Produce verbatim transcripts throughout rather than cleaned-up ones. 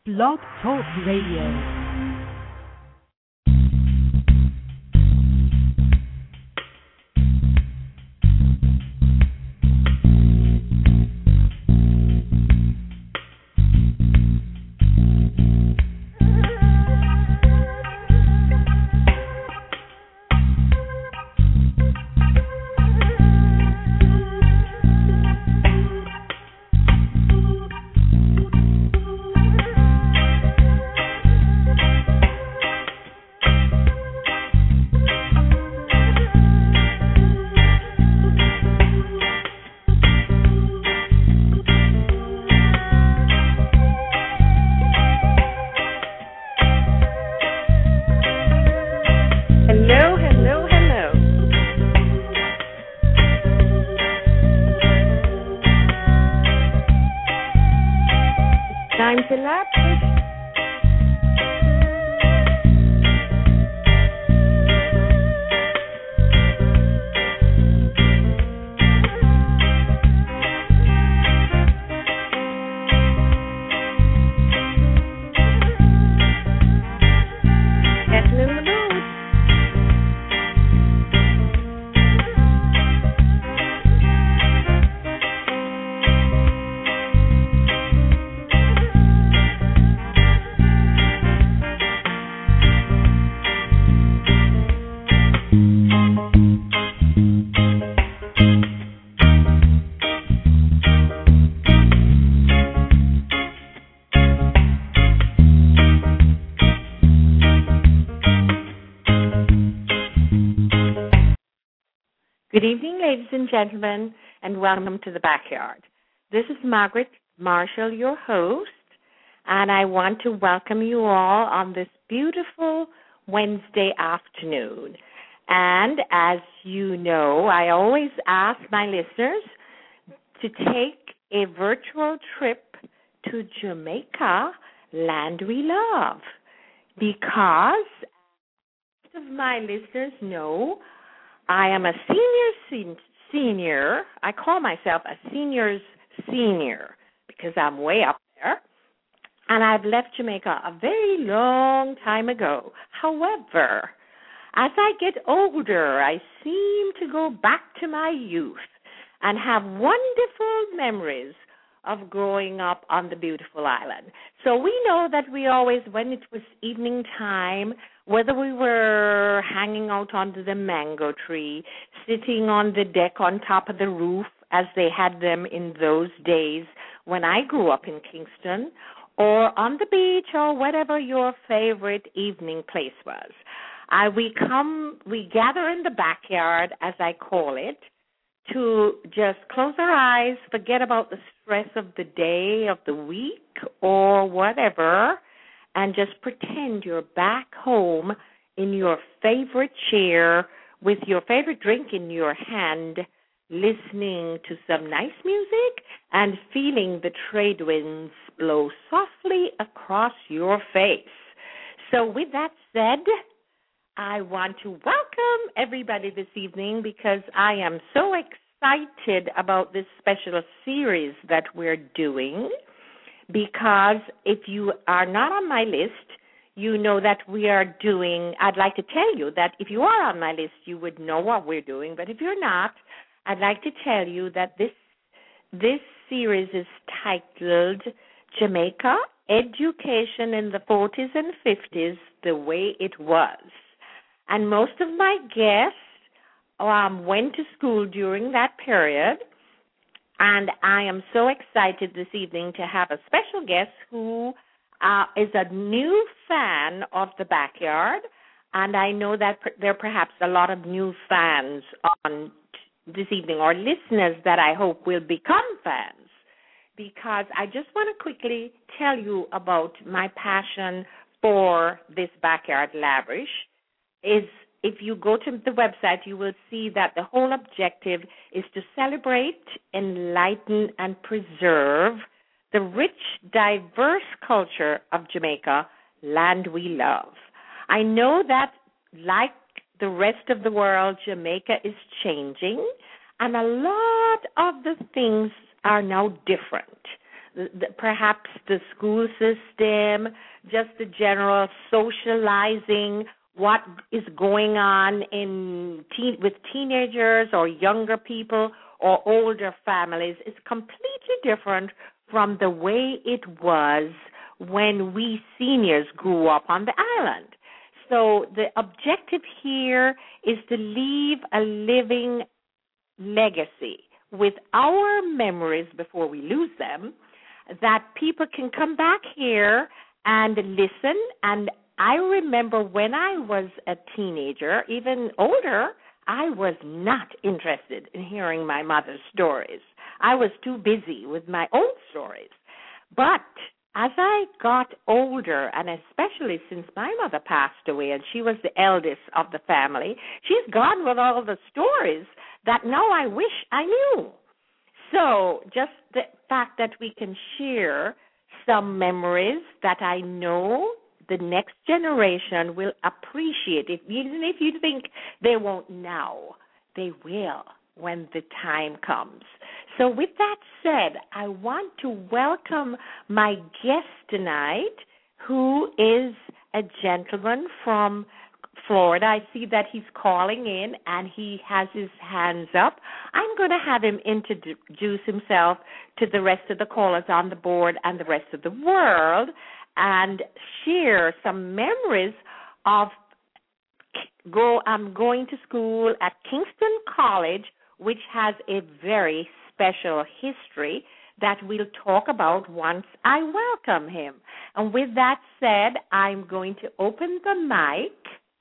Blog Talk Radio. Good evening, ladies and gentlemen, and welcome to the backyard. This is Margaret Marshall, your host, and I want to welcome you all on this beautiful Wednesday afternoon. And as you know, I always ask my listeners to take a virtual trip to Jamaica, land we love, because most of my listeners know I am a senior senior. I call myself a senior's senior because I'm way up there. And I've left Jamaica a very long time ago. However, as I get older, I seem to go back to my youth and have wonderful memories of growing up on the beautiful island. So we know that we always, when it was evening time, whether we were hanging out under the mango tree, sitting on the deck on top of the roof, as they had them in those days when I grew up in Kingston, or on the beach, or whatever your favorite evening place was. I, we come, we gather in the backyard, as I call it, to just close our eyes, forget about the stress of the day, of the week, or whatever, and just pretend you're back home in your favorite chair with your favorite drink in your hand, listening to some nice music and feeling the trade winds blow softly across your face. So with that said, I want to welcome everybody this evening because I am so excited about this special series that we're doing. Because if you are not on my list, you know that we are doing, I'd like to tell you that if you are on my list, you would know what we're doing. But if you're not, I'd like to tell you that this this series is titled Jamaica, Education in the forties and fifties, the Way It Was. And most of my guests um, went to school during that period. And I am so excited this evening to have a special guest who uh, is a new fan of the backyard. And I know that per- there are perhaps a lot of new fans on t- this evening, or listeners that I hope will become fans. Because I just want to quickly tell you about my passion for this backyard lavish. Is if you go to the website, you will see that the whole objective is to celebrate, enlighten, and preserve the rich, diverse culture of Jamaica, land we love. I know that, like the rest of the world, Jamaica is changing, and a lot of the things are now different. the, the, perhaps the school system, just the general socializing, what is going on in teen, with teenagers or younger people or older families is completely different from the way it was when we seniors grew up on the island. So the objective here is to leave a living legacy with our memories before we lose them, that people can come back here and listen. And I remember when I was a teenager, even older, I was not interested in hearing my mother's stories. I was too busy with my own stories. But as I got older, and especially since my mother passed away and she was the eldest of the family, she's gone with all the stories that now I wish I knew. So just the fact that we can share some memories that I know the next generation will appreciate. If, even if you think they won't now, they will when the time comes. So with that said, I want to welcome my guest tonight, who is a gentleman from Florida. I see that he's calling in and he has his hands up. I'm going to have him introduce himself to the rest of the callers on the board and the rest of the world and share some memories of go. I'm going to school at Kingston College, which has a very special history that we'll talk about once I welcome him. And with that said, I'm going to open the mic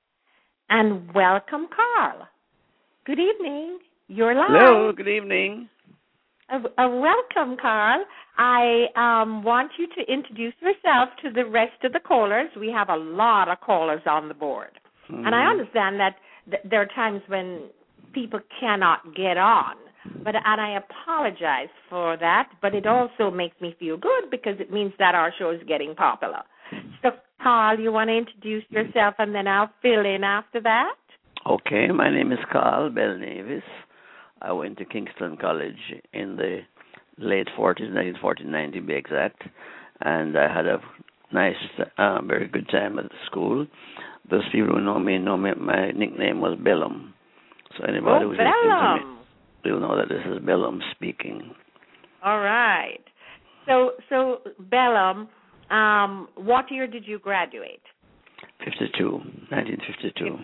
and welcome Carl. Good evening. You're live. Hello, good evening. Uh, uh, welcome, Carl. I um, want you to introduce yourself to the rest of the callers. We have a lot of callers on the board. Mm-hmm. And I understand that th- there are times when people cannot get on. But and I apologize for that, but it also makes me feel good because it means that our show is getting popular. So, Carl, you want to introduce yourself, and then I'll fill in after that? Okay, my name is Carl Belnavis. I went to Kingston College in the late forties, nineteen forty-nine to be exact, and I had a nice, uh, very good time at the school. Those people who know me know me, my nickname was Bellum. So anybody oh, who's Bellum. listening to me, you'll know that this is Bellum speaking. All right. So, so Bellum, um, what year did you graduate? fifty-two, nineteen fifty-two.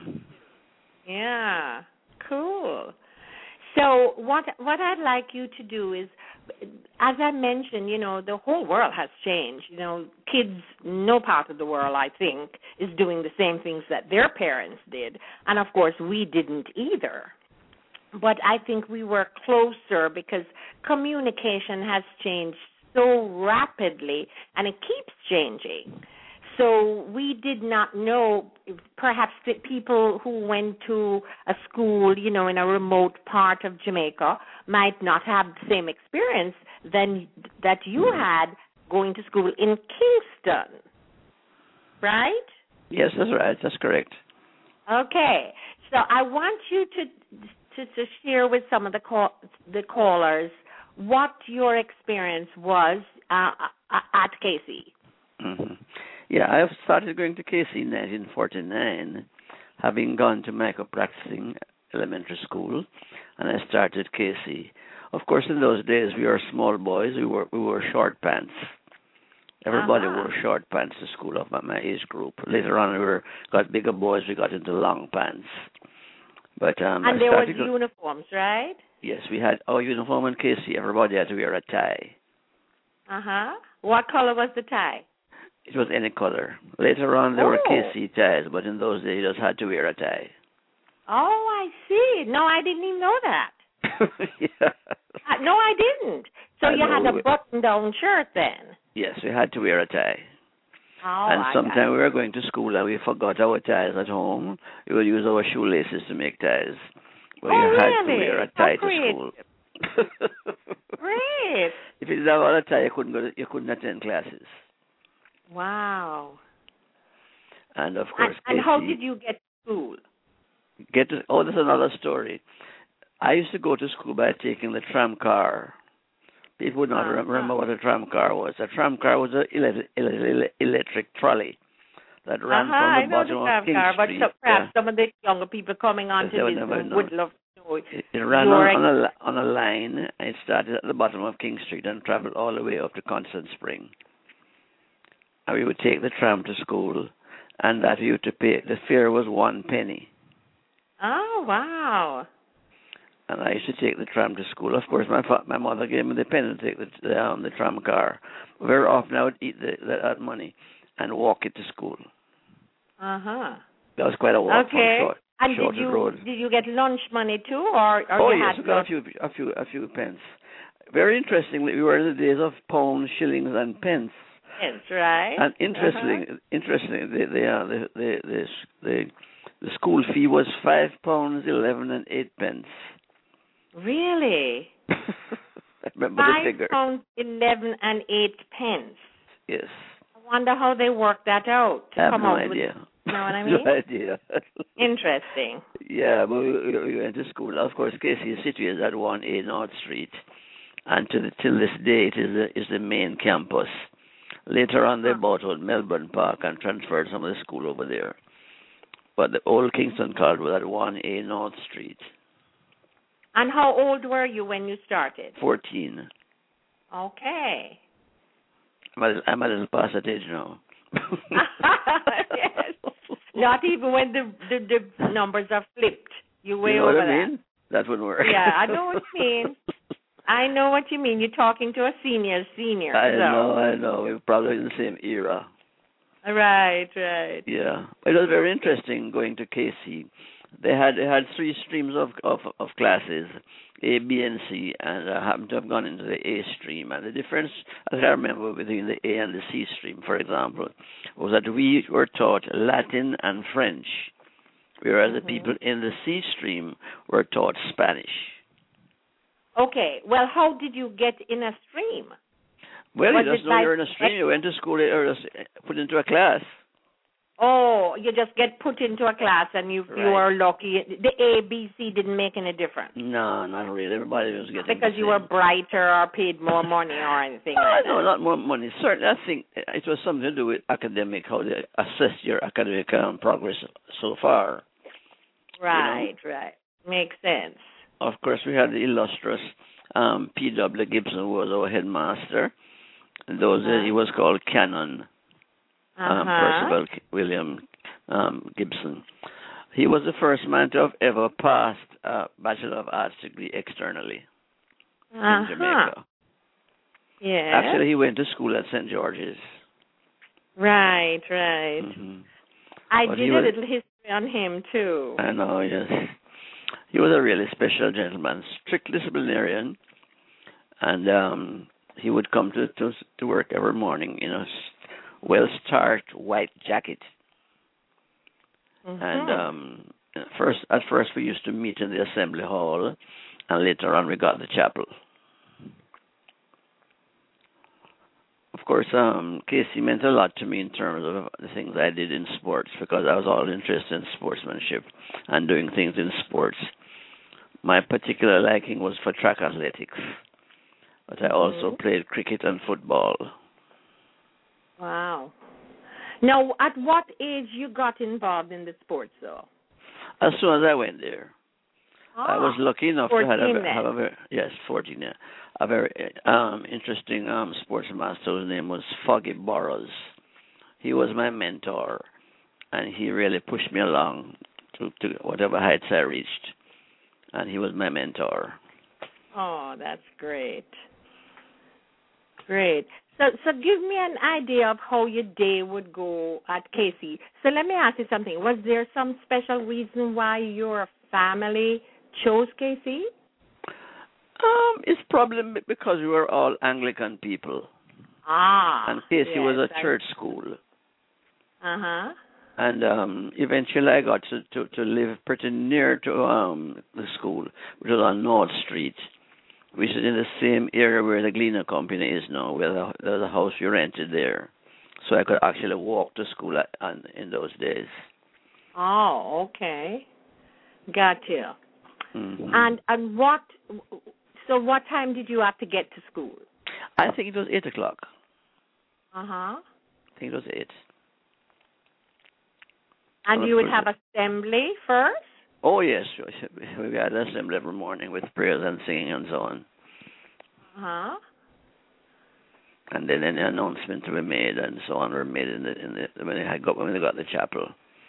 Yeah, cool. So what what I'd like you to do is, as I mentioned, you know, the whole world has changed. You know, kids, no part of the world, I think, is doing the same things that their parents did. And, of course, we didn't either. But I think we were closer because communication has changed so rapidly, and it keeps changing. So we did not know, perhaps the people who went to a school, you know, in a remote part of Jamaica might not have the same experience than that you had going to school in Kingston, right? Yes, that's right. That's correct. Okay. So I want you to to, to share with some of the call, the callers what your experience was uh, at K C. Mm-hmm. Yeah, I started going to K C in nineteen forty-nine, having gone to Michael practicing elementary school, and I started K C. Of course, in those days, we were small boys. We wore we wore short pants. Everybody uh-huh. wore short pants to school of my, my age group. Later on, we were got bigger boys. We got into long pants. But um, and I there was go- uniforms, right? Yes, we had our uniform in K C. Everybody had to wear a tie. Uh huh. What color was the tie? It was any color. Later on, there oh. were K C ties, but in those days, you just had to wear a tie. Oh, I see. No, I didn't even know that. yeah. Uh, no, I didn't. So I you know. had a button-down shirt then? Yes, we had to wear a tie. Oh, and I sometimes we were going to school and we forgot our ties at home. We would use our shoelaces to make ties. But oh, you had really? to wear a tie oh, to school. Great. If you didn't have a tie, you couldn't go to, you couldn't attend classes. Wow. And of course, and, and how did you get to school? Get to, oh, that's another story. I used to go to school by taking the tram car People would not Uh-huh. remember what a tram car was. A tram car was an ele- ele- electric trolley that ran Uh-huh, from I the know bottom the of tram King car, but Street. so, perhaps Yeah. some of the younger people coming Yes, onto they would this never know. would love to know It, it ran your on, on, a, on a line, and it started at the bottom of King Street and traveled all the way up to Constant Spring. And we would take the tram to school, and that we used to pay. The fare was one penny. Oh, wow. And I used to take the tram to school. Of course, my fa- my mother gave me the penny to take the the, um, the tram car. Very often, I would eat the, the, that money and walk it to school. Uh-huh. That was quite a walk from Okay. short, And short did you road. did you get lunch money too, or, or Oh you yes, had we got a lunch? few a few a few pence. Very interestingly, we were in the days of pounds, shillings, and pence. Yes, right. And interesting, Uh-huh. interesting, the the, uh, the the the the the school fee was five pounds eleven and eight pence. Really? I remember Five the figure. pounds eleven and eight pence. Yes. I wonder how they worked that out to I have come no out idea. with. You know what I mean? No idea. Interesting. Yeah, but we, we went to school. Of course, Casey is situated at one A North Street, and to the, till this day, it is the, is the main campus. Later on, they Huh. bought out Melbourne Park and transferred some of the school over there. But the old Kingston College was at one A North Street. And how old were you when you started? fourteen. Okay. I'm a, I'm a little past that age now. Yes. Not even when the, the the numbers are flipped. You way You know over what I that. mean? That would work. Yeah, I know what you mean. I know what you mean. You're talking to a senior senior. I so. know, I know. We're probably in the same era. Right, right. Yeah, it was very interesting going to K C. They had they had three streams of of, of classes, A, B, and C, and I happened to have gone into the A stream. And the difference, as I remember, between the A and the C stream, for example, was that we were taught Latin and French, whereas Mm-hmm. the people in the C stream were taught Spanish. Okay. Well, how did you get in a stream? Well, Was you just it know like you're in a stream. You went to school, or just put into a class. Oh, you just get put into a class and you you Right. are lucky. The A, B, C didn't make any difference No, not really. Everybody was getting because the you same. were brighter or paid more money or anything Uh, like no, that. not more money. Certainly, I think it was something to do with academic, how they assess your academic um, progress so far. Right, right. Makes sense. Of course, we had the illustrious um, P W Gibson, who was our headmaster. In those days, he was called Canon um, Uh-huh. Percival William um, Gibson. He was the first man to have ever passed a Bachelor of Arts degree externally Uh-huh. in Jamaica. Yeah. Actually, he went to school at Saint George's. Right, right. Mm-hmm. I But did he a was- little history on him too. I know, yes. He was a really special gentleman, strictly disciplinarian, and um, he would come to, to to work every morning in a well-starched white jacket. Mhm. And um, first, at first, we used to meet in the assembly hall, and later on, we got the chapel. Of course, um, Casey meant a lot to me in terms of the things I did in sports, because I was all interested in sportsmanship and doing things in sports. My particular liking was for track athletics, but I also Mhm. played cricket and football. Wow. Now, at what age you got involved in the sports, though? As soon as I went there, I was Ah, lucky enough to have a, fourteen have a then. very, yes, fourteen, yeah, a very um, interesting um, sports master whose name was Foggy Burrows. He was my mentor, and he really pushed me along to, to whatever heights I reached, and he was my mentor. Oh, that's great. Great. So, so give me an idea of how your day would go at K C. So let me ask you something. Was there some special reason why your family chose K C? Um, it's probably because we were all Anglican people, Ah. and Casey yes, was a I- church school. Uh-huh. And um, eventually I got to, to, to live pretty near to um, the school, which was on North Street, which is in the same area where the Gleaner Company is now, where the, there's a house we rented there. So I could actually walk to school at, on, in those days. Oh, okay. Got you. Mm-hmm. And and what? So what time did you have to get to school? I think it was eight o'clock. Uh-huh. I think it was eight. And Well, you would for- have assembly first? Oh, yes. We had assembly every morning with prayers and singing and so on. Uh-huh. And then any announcements were made and so on were made in the, in the when they had got when they got to the chapel.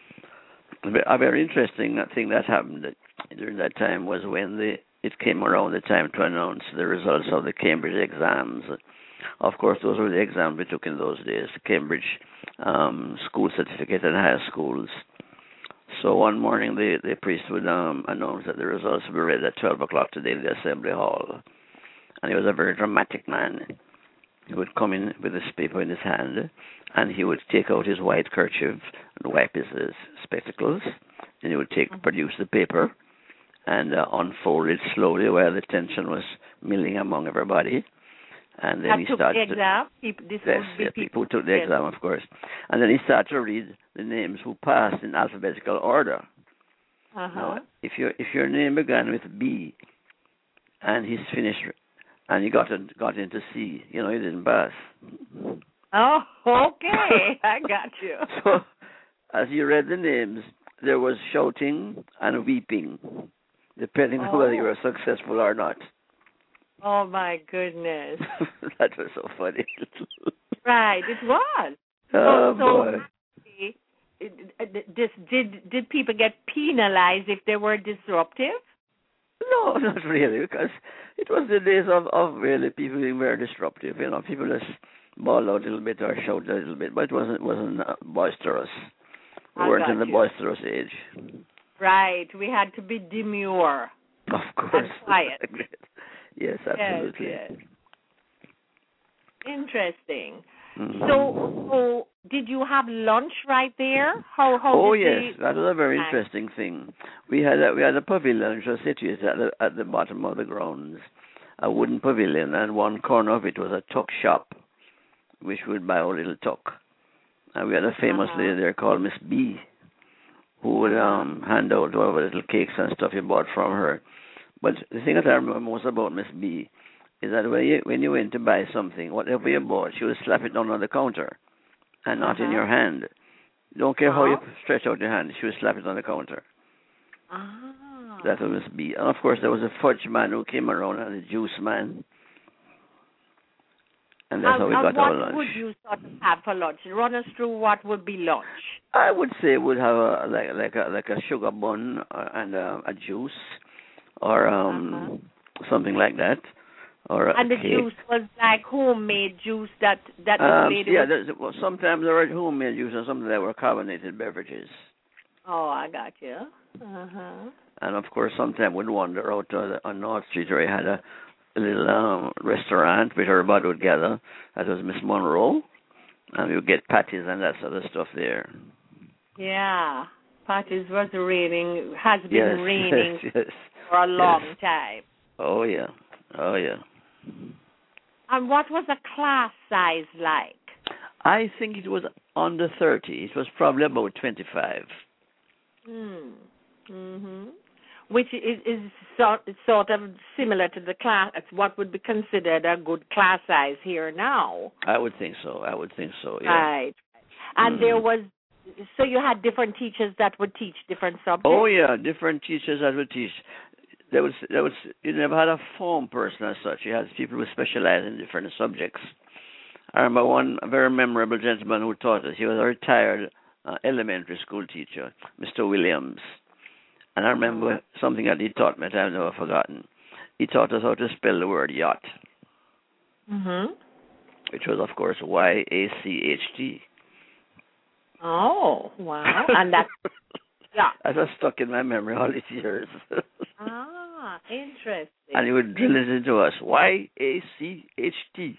A very interesting thing that happened during that time was when the it came around the time to announce the results of the Cambridge exams. Of course, those were the exams we took in those days, Cambridge um, school certificate and high schools. So one morning the, the priest would um, announce that the results would be read at twelve o'clock today in the assembly hall. And he was a very dramatic man. He would come in with his paper in his hand, and he would take out his white kerchief and wipe his, his spectacles. And he would take produce the paper and uh, unfold it slowly while the tension was milling among everybody. And then that he took started. the exam? People, this Yes, would be yeah, people, people who took the yes. exam, of course. And then he started to read the names who passed in alphabetical order. Uh-huh. Now, if your if your name began with B, and he's finished, and you got in, got into C, you know, you didn't pass. Oh, okay. I got you. So, as you read the names, there was shouting and weeping, depending on Oh. whether you were successful or not. Oh, my goodness. That was so funny. Right, it was. Oh, so, so boy. actually, it- it- this, did did people get penalized if they were disruptive? No, not really, because it was the days of, of really people being very disruptive. You know, people just bawl out a little bit or shout a little bit, but it wasn't wasn't uh, boisterous. We I weren't got in the you. boisterous age. Right, we had to be demure. Of course. And quiet. Yes, absolutely. Yes, yes. Interesting. Mhm. So, so did you have lunch right there? How how Oh did yes, they, that was a very Right. interesting thing. We had a, we had a pavilion which was situated at the at the bottom of the grounds, a wooden pavilion, and one corner of it was a tuck shop, which would buy a little tuck. And we had a famous Uh-huh. lady there called Miss B, who would um hand out all the little cakes and stuff you bought from her. But the thing that I remember most about Miss B is that when you when you went to buy something, whatever you bought, she would slap it down on the counter and not in Uh-huh. your hand. Don't care how you Oh. stretch out your hand, she would slap it on the counter. Ah. That was Miss B. And of course there was a fudge man who came around and a juice man. And that's and, how we and got what our lunch. would you sort of have for lunch? Run us through what would be lunch. I would say we'd have a like like a like a sugar bun uh, and uh, a juice or um something like that. Or a And the cake. juice was like homemade juice that that the Um, lady yeah, was. there's, well, sometimes there were homemade juice and sometimes there were carbonated beverages. Oh, I got you. Uh huh. And of course, sometimes we'd wander out to the, on North Street where we had a, a little um, restaurant which everybody would gather. That was Miss Monroe. And we would get patties and that sort of stuff there. Yeah, Patty's was raining. Has been Yes, raining yes, yes. for a long Yes. time. Oh, yeah. Oh, yeah. And what was the class size like? I think it was under thirty. It was probably about twenty-five. Hmm. Mhm. Which is, is sort sort of similar to the class. What would be considered a good class size here now. I would think so. I would think so, yeah. Right. And Mhm. there was, so you had different teachers that would teach different subjects. Oh, yeah, different teachers that would teach. There was, there was, you never had a form person as such. You had people who specialized in different subjects. I remember one very memorable gentleman who taught us. He was a retired uh, elementary school teacher, Mister Williams. And I remember something that he taught me that I've never forgotten. He taught us how to spell the word yacht, Mhm. which was, of course, Y A C H T. Oh, wow. And that, yeah. That was stuck in my memory all these years. Ah, interesting. And he would drill it into us. Y A C H T.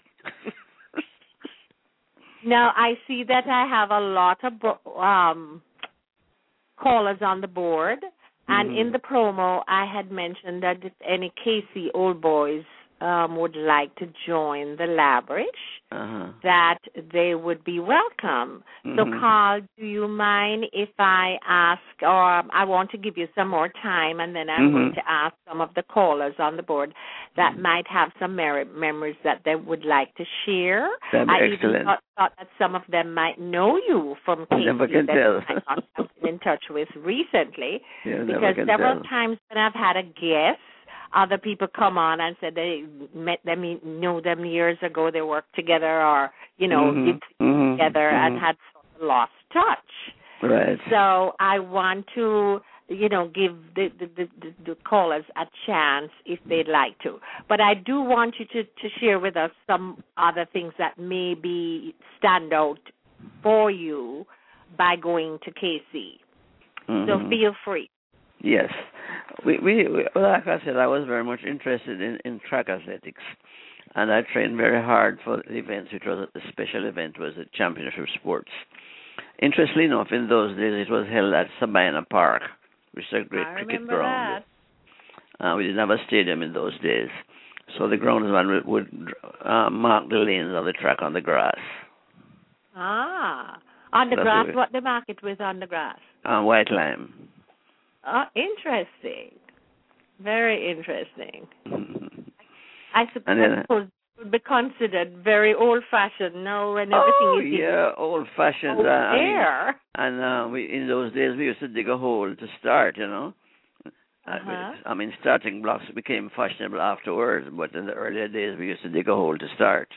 Now, I see that I have a lot of bo- um, callers on the board. And Mhm. in the promo, I had mentioned that if any K C Old Boys um, would like to join the Labrish, uh-huh. that they would be welcome. Mm-hmm. So, Carl, do you mind if I ask, or I want to give you some more time, and then I'm mm-hmm. going to ask some of the callers on the board that might have some mer- memories that they would like to share. That'd be I excellent. even thought, thought that some of them might know you from I never cases can that tell. I might not have been in touch with recently, Yeah, because several tell. times when I've had a guest, other people come on and said they met them, know them years ago, they worked together, or, you know, mm-hmm. did things mm-hmm. together mm-hmm. and had sort of lost touch. Right. So I want to, you know, give the, the, the, the callers a chance if they'd like to. But I do want you to, to share with us some other things that maybe stand out for you by going to K C. Mm-hmm. So feel free. Yes. We, we, we, like I said, I was very much interested in, in track athletics, and I trained very hard for the events, which was a special event, was the championship sports. Interestingly enough, in those days, it was held at Sabina Park, which is a great I cricket ground. That. Uh, we didn't have a stadium in those days, so the groundsman would, would uh, mark the lanes of the track on the grass. Ah, on the That's grass. it. What the market was on the grass? Uh, white lime. Oh, interesting. Very interesting. Mm-hmm. I suppose, And then, I suppose it would be considered very old-fashioned now, and everything oh, is yeah, old-fashioned. over uh, there. I mean, and uh, we, in those days, we used to dig a hole to start, you know. Uh-huh. I mean, starting blocks became fashionable afterwards, but in the earlier days, we used to dig a hole to start.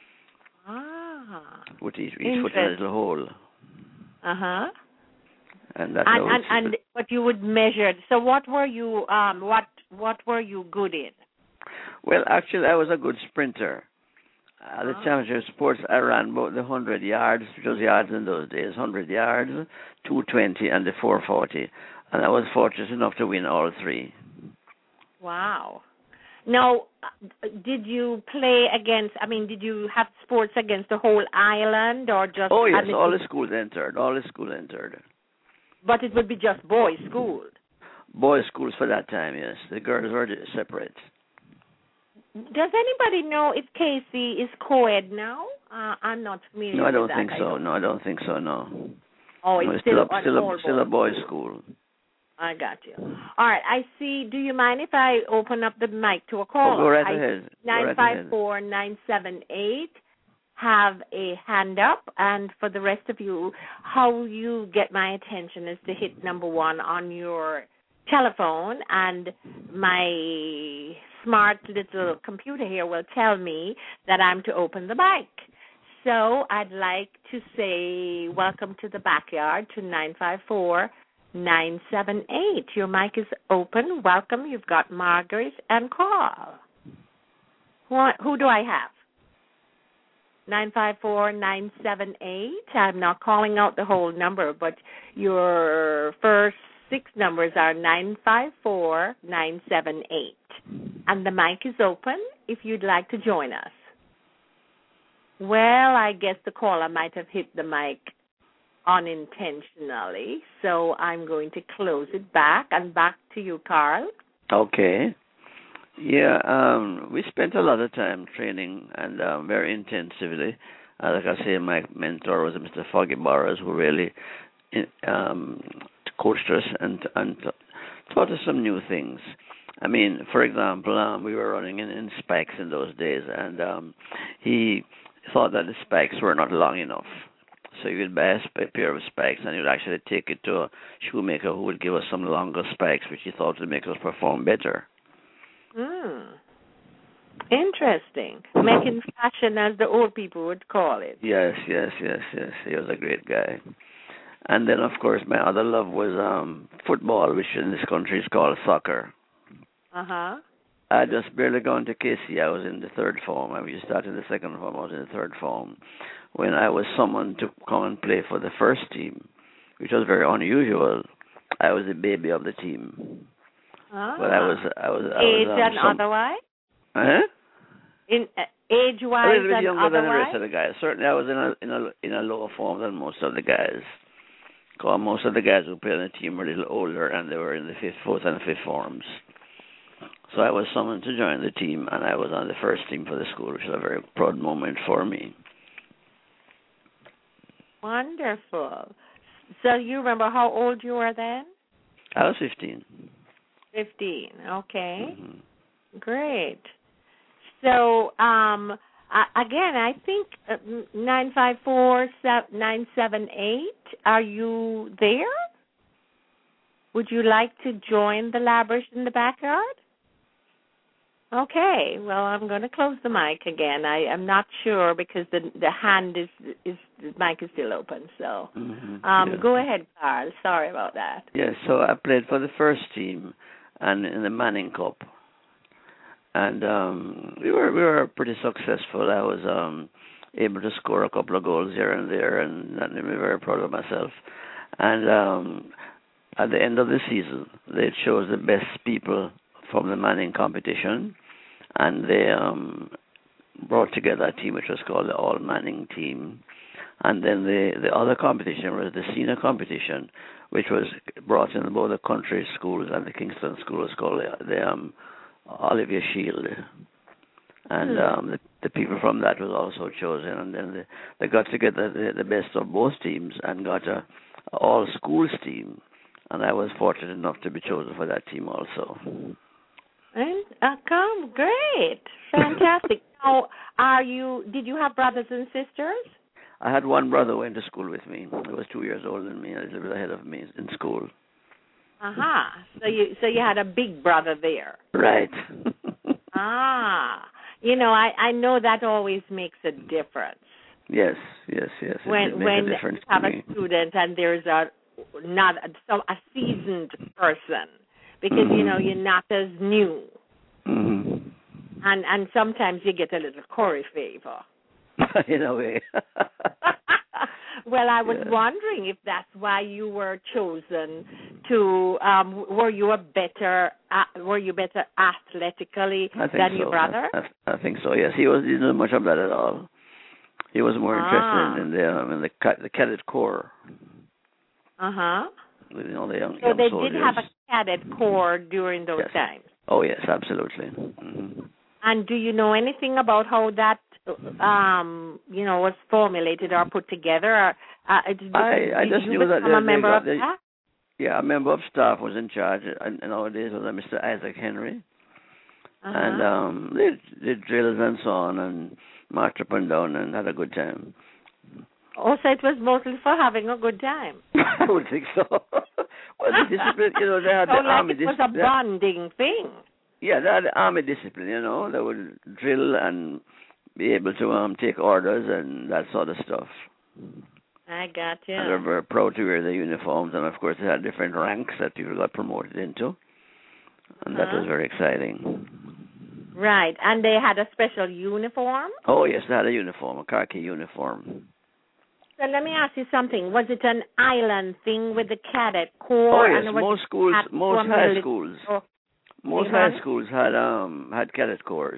Ah. With each, each foot in a little hole. Uh-huh. And that's and, and, and what you would measure. So what were you um what what were you good in? Well, actually, I was a good sprinter. Uh, the huh? championship sports, I ran both the hundred yards, which was yards in those days, hundred yards, two twenty, and the four forty, and I was fortunate enough to win all three. Wow. Now, did you play against? I mean, did you have sports against the whole island, or just? Oh yes, I mean, all the schools entered. All the schools entered. But it would be just boys' schools. Boys' schools for that time, yes. The girls were separate. Does anybody know if K C is co-ed now? Uh, I'm not familiar No, I don't with think that. so. I don't. No, I don't think so. No. Oh, it's no, it's still, still, a, still, all a, still a boys' school. school. I got you. All right, I see. Do you mind if I open up the mic to a caller? Oh, go right I ahead. nine five four nine seven eight have a hand up, and for the rest of you, how you get my attention is to hit number one on your telephone, and my smart little computer here will tell me that I'm to open the mic. So I'd like to say welcome to the backyard to nine five four nine seven eight. Your mic is open. Welcome. You've got Margaret and Carl. Who, who do I have? nine five four nine seven eight. I'm not calling out the whole number, but your first six numbers are nine five four nine seven eight. And the mic is open if you'd like to join us. Well, I guess the caller might have hit the mic unintentionally, so I'm going to close it back. And back to you, Carl. Okay. Yeah, um, we spent a lot of time training, and um, very intensively. Uh, like I say, my mentor was Mister Foggy Burrows, who really um, coached us and, and taught us some new things. I mean, for example, um, we were running in, in spikes in those days, and um, he thought that the spikes were not long enough. So he would buy a pair of spikes, and he would actually take it to a shoemaker who would give us some longer spikes, which he thought would make us perform better. Hmm. Interesting. Making fashion, as the old people would call it. Yes, yes, yes, yes. He was a great guy. And then, of course, my other love was um, football, which in this country is called soccer. Uh-huh. I had just barely gone to K C. I was in the third form. I just started the second form. I was in the third form when I was summoned to come and play for the first team, which was very unusual. I was the baby of the team. Ah. But I was, I was, I age was, um, and some, otherwise? Huh? In uh, age-wise a little bit and younger otherwise? than the rest of the guys. Certainly, I was in a in a in a lower form than most of the guys. Because most of the guys who played on the team were a little older, and they were in the fifth, fourth, and fifth forms. So I was summoned to join the team, and I was on the first team for the school, which was a very proud moment for me. Wonderful. So you remember how old you were then? I was fifteen. fifteen, okay. Mm-hmm. Great. So, um, uh, again, I think uh, nine five four, nine seven eight, are you there? Would you like to join the Labrish in the backyard? Okay, well, I'm going to close the mic again. I am not sure because the the hand is, is the mic is still open. So Mm-hmm. um, Yeah. go ahead, Carl. Sorry about that. Yes, so I played for the first team and in the Manning Cup. And um, we were we were pretty successful. I was um, able to score a couple of goals here and there, and that made me very proud of myself. And um, at the end of the season, they chose the best people from the Manning competition, and they um, brought together a team which was called the All Manning team. And then the, the other competition was the senior competition, which was brought in both the country schools and the Kingston school. Was called the, the um, Olivier Shield. And hmm. um, the, the people from that was also chosen. And then they, they got together the, the best of both teams and got a, a all schools team. And I was fortunate enough to be chosen for that team also. And uh, come, great, fantastic. Now, are you? Did you have brothers and sisters? I had one brother who went to school with me. He was two years older than me, a little bit ahead of me in school. Uh huh. So you, so you had a big brother there. Right. Ah, you know, I I know that always makes a difference. Yes, yes, yes. It when did make when a difference you have to a me. student and there's a not a, so a seasoned person, because Mm-hmm. you know you're not as new, Mm-hmm. and and sometimes you get a little curry favor. In a way. Well, I was Yeah. wondering if that's why you were chosen to. Um, were you a better? Uh, were you better athletically I think than so. your brother? I, I, I think so. Yes, he was. He didn't know much of that at all. He was more Ah. interested in the um, in the ca- the cadet corps. Uh huh. You know, the young, So young they soldiers. did have a cadet corps during those Yes. times. Oh yes, absolutely. Mm-hmm. And do you know anything about how that, um, you know, was formulated or put together? Or, uh, did, I I did just you knew become that they, a they member got of they, that? yeah, a member of staff was in charge, and nowadays was a Mister Isaac Henry, Uh-huh. and um, they did drills and so on, and marched up and down and had a good time. Also, it was mostly for having a good time. I would think so. Well, the discipline, you know, they had So the like army it was a discipline. bonding thing. Yeah, they had the army discipline, you know. They would drill and be able to um take orders and that sort of stuff. I got you. And they were very proud to wear the uniforms, and of course they had different ranks that people got promoted into, and that Uh-huh. was very exciting. Right, and they had a special uniform? Oh yes, they had a uniform, a khaki uniform. So let me ask you something. Was it an island thing with the cadet corps? Oh yes, and was most it schools, at most or high mili- schools, or- most Beg your high pardon? schools had um had cadet corps.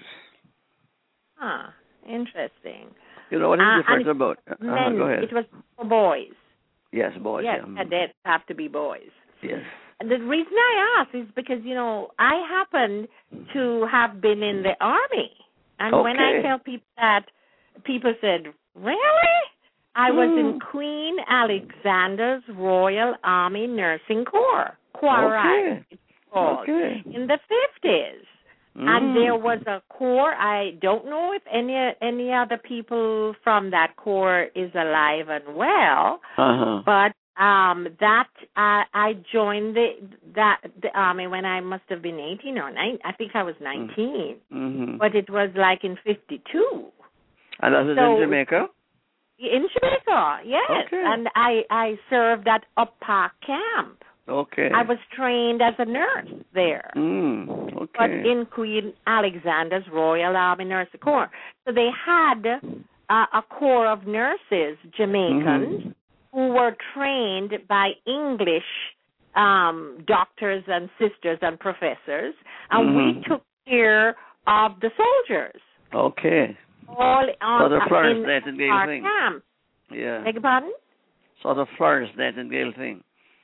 Huh, interesting. You know what is Uh, different and about? Uh, men, go ahead. it was for boys. Yes, boys. Yes, Yeah. cadets have to be boys. Yes. And the reason I ask is because, you know, I happen to have been in the Army. And when I Okay. tell people that, people said, really? I was in Mm. Queen Alexander's Royal Army Nursing Corps, Quarai, Okay. it's called, Okay. in the fifties. Mm. And there was a corps. I don't know if any any other people from that corps is alive and well, Uh-huh. but um, that uh, I joined the that the army when I must have been eighteen or nine. I think I was nineteen, Mm-hmm. but it was like in fifty-two. And that was So- in Jamaica? In Jamaica, yes. Okay. And I I served at Up Park Camp. Okay. I was trained as a nurse there. Mm. Okay. But in Queen Alexander's Royal Army Nursing Corps. So they had uh, a corps of nurses, Jamaicans, Mhm. who were trained by English um, doctors and sisters and professors, and we Mhm. took care of the soldiers. Okay. All on Sort of uh, Florence in Nightingale our thing. camp. Yeah. Beg your pardon? Sort of Florence Nightingale thing.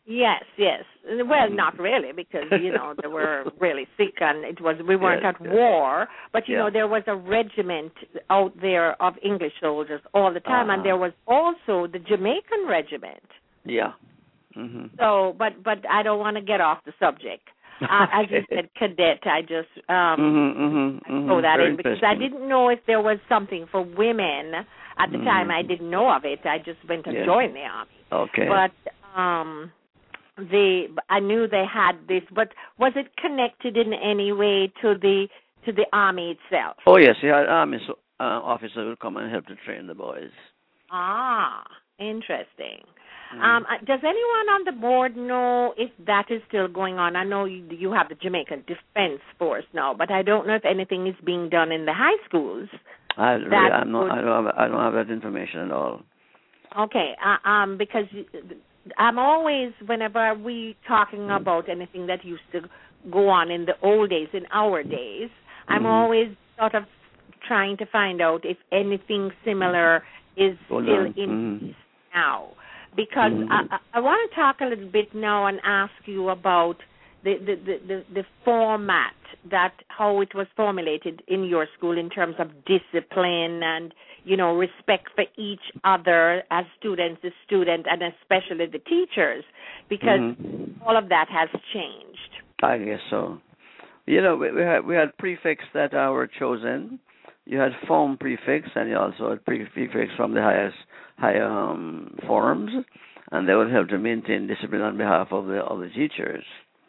Yes, yes. Well, not really, because you know they were really sick, and it was we weren't Yes, at yes. war. But you Yeah. know there was a regiment out there of English soldiers all the time, and Uh-huh. there was also the Jamaican regiment. Yeah. hmm So, but but I don't want to get off the subject. Uh, as you Okay. said, cadet. I just um Mm-hmm, mm-hmm, throw mm-hmm. that Very in because I interesting. didn't know if there was something for women at the time. I Mm-hmm. didn't know of it. I just went and Yeah. joined the army. Okay. But um the I knew they had this, but was it connected in any way to the to the army itself? Oh, yes. You had army so, uh, officer will come and help to train the boys. Ah, interesting. Mm. Um, uh, does anyone on the board know if that is still going on? I know you, you have the Jamaican Defense Force now, but I don't know if anything is being done in the high schools. I really, That I'm not. would I don't have. I don't have that information at all. okay. Uh, um, because I'm always whenever we talking about anything that used to go on in the old days, in our days, I'm Mm-hmm. always sort of trying to find out if anything similar is Hold still on. in Mm-hmm. now. Because I, Mm-hmm. I I want to talk a little bit now and ask you about the, the, the, the, the format, that how it was formulated in your school in terms of discipline and, you know, respect for each other as students, the student, and especially the teachers, because Mm-hmm. all of that has changed. I guess so. You know, we, we had we had prefix that uh, were chosen. You had form prefix, and you also had pre- prefix from the highest higher um, forms, and they would help to maintain discipline on behalf of the of the teachers.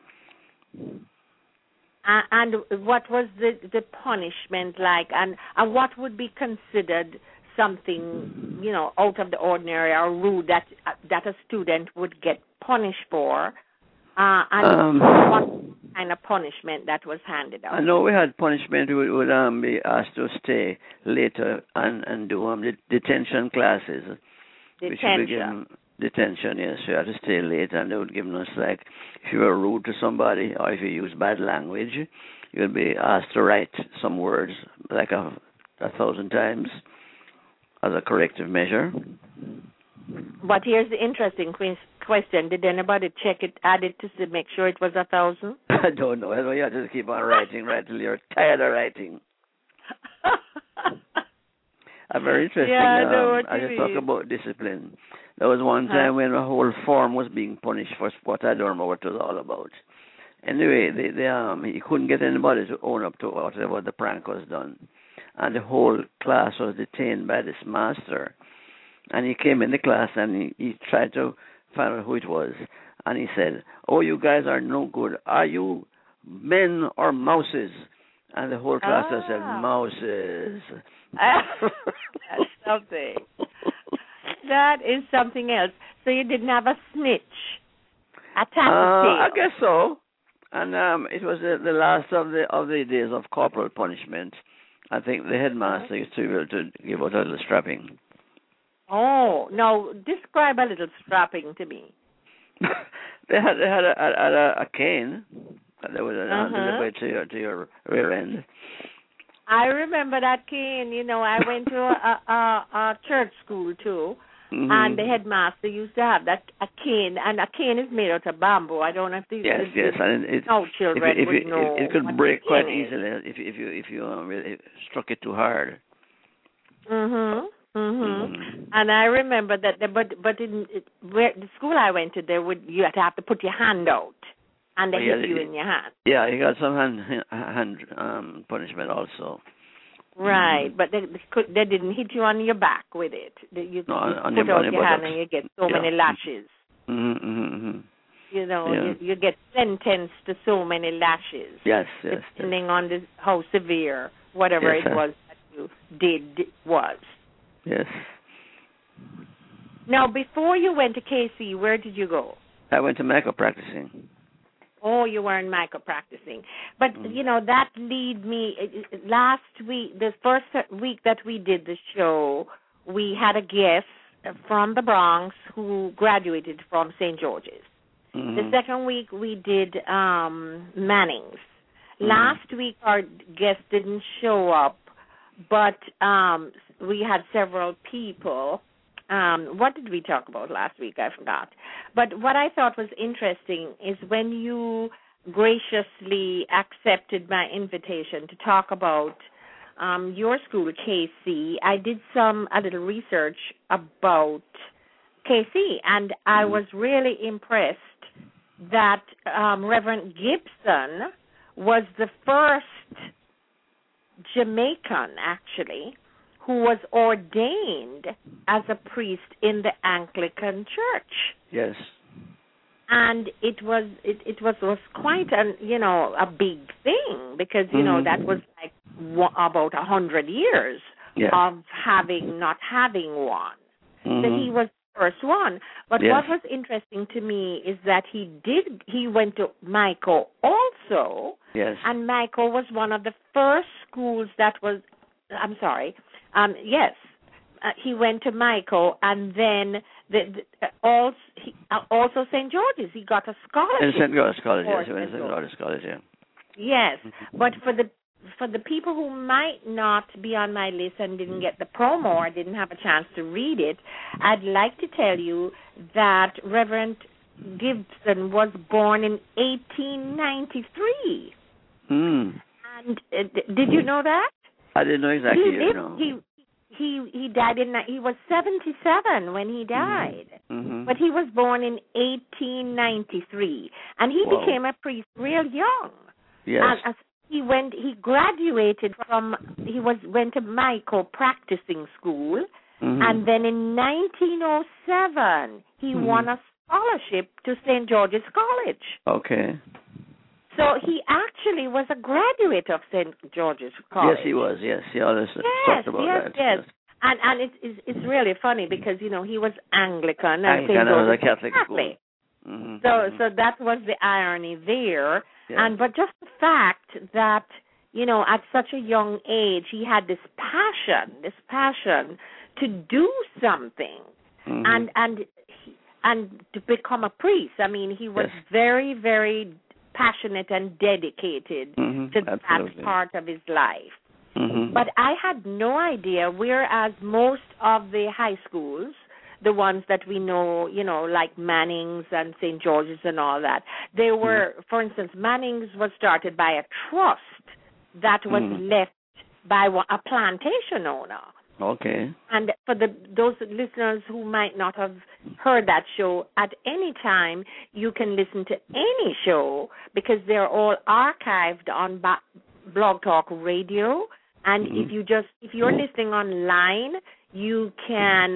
Uh, and what was the, the punishment like, and, and what would be considered something, you know, out of the ordinary or rude that uh, that a student would get punished for, uh, and Um, what kind of punishment that was handed I out? know we had punishment. We would, would um, be asked to stay later and, and do um, det- detention classes. We should be Detention. given detention, yes. We had to stay late, and they would give us, like, if you were rude to somebody or if you used bad language, you would be asked to write some words, like a, a thousand times, as a corrective measure. But here's the interesting que- question. Did anybody check it, add it to make sure it was a thousand? I don't know. That's why you have to keep on writing, right, till you're tired of writing. A very interesting, yeah, I know um, what as you you talk mean. about discipline. There was one Huh? time when a whole farm was being punished for sport. I don't remember what it was all about. Anyway, they, they, um, he couldn't get anybody to own up to whatever the prank was done. And the whole class was detained by this master. And he came in the class and he, he tried to find out who it was. And he said, "Oh, you guys are no good. Are you men or mouses?" And the whole class just said, Ah. "Mouses." That's something. That is something else. So you didn't have a snitch, a Uh, tattletale. I guess so. And um, it was the, the last of the of the days of corporal punishment. I think the headmaster used to be able to give out a little strapping. Oh, no, describe a little strapping to me. they had they had a, a, a, a cane that they would uh, Uh-huh. deliver to your to your rear end. I remember that cane. You know, I went to a, a, a church school, too, Mm-hmm. and the headmaster used to have that a cane, and a cane is made out of bamboo. I don't know if the, Yes, the, yes, and it no if children it, if would it, know it, it could what break a quite cane is. easily if if you if you um, really struck it too hard. Mhm. Mhm. Mm-hmm. And I remember that, the, but but in it, where the school I went to, there would you had to have to put your hand out, and they Oh, yeah, hit you it- in your hand. Yeah, you got some hand hand um, punishment also. Right, but they, they could they didn't hit you on your back with it. They, you No, you on, on put your, out on your your hand buttocks. and you get so Yeah. many lashes. Mm-hmm, mm-hmm, mm-hmm. You know, Yeah. you you get sentenced to so many lashes, Yes, yes, yes. depending on the, how severe whatever Yes, it sir. was that you did was. Yes. Now, before you went to K C, where did you go? I went to medical practicing. Oh, you were in micro practicing. But, Mm. you know, that lead me, last week, the first week that we did the show, we had a guest from the Bronx who graduated from Saint George's. Mm-hmm. The second week we did um, Manning's. Mhm. Last week our guest didn't show up, but um, we had several people Um, what did we talk about last week? I forgot. But what I thought was interesting is when you graciously accepted my invitation to talk about um, your school, K C. I did some a little research about K C, and I was really impressed that um, Reverend Gibson was the first Jamaican, actually, who was ordained as a priest in the Anglican Church. Yes. And it was it, it was, was quite a you know a big thing because you mm-hmm. know that was like w- about a hundred years yes. of having not having one. Mm-hmm. So he was the first one. But yes. what was interesting to me is that he did he went to Michael also. Yes. And Michael was one of the first schools that was. I'm sorry. Um, yes, uh, he went to Michael, and then the, the, uh, also, he, uh, also Saint George's. He got a scholarship. In Saint George's College, yes, he went to Saint George's College, yeah. Yes, but for the for the people who might not be on my list and didn't get the promo or didn't have a chance to read it, I'd like to tell you that Reverend Gibson was born in eighteen ninety-three. Hmm. And uh, d- did you know that? I didn't know exactly. He lived, no. he he he died in he was seventy-seven when he died, mm-hmm. but he was born in eighteen ninety-three, and he Whoa. became a priest real young. Yes. And as he went, he graduated from he was went to Michael practicing school, mm-hmm. and then in nineteen oh seven he mm-hmm. won a scholarship to Saint George's College. Okay. So he actually was a graduate of Saint George's College. Yes, he was. Yes, he always yes, talked about yes, that. Yes, yes. And and it's, it's it's really funny because you know he was Anglican and Anglican Saint George's was a Catholic Catholic. school. Mm-hmm. So mm-hmm. so that was the irony there. Yeah. And but just the fact that you know at such a young age he had this passion, this passion to do something, mm-hmm. and and he, and to become a priest. I mean, he was yes. very very passionate and dedicated mm-hmm. to Absolutely. that part of his life. Mm-hmm. But I had no idea, whereas most of the high schools, the ones that we know, you know, like Manning's and Saint George's and all that, they were, mm-hmm. for instance, Manning's was started by a trust that was mm-hmm. left by a plantation owner. Okay. And for the those listeners who might not have heard that show, at any time you can listen to any show because they're all archived on ba- Blog Talk Radio. And mm-hmm. if you just if you're listening online, you can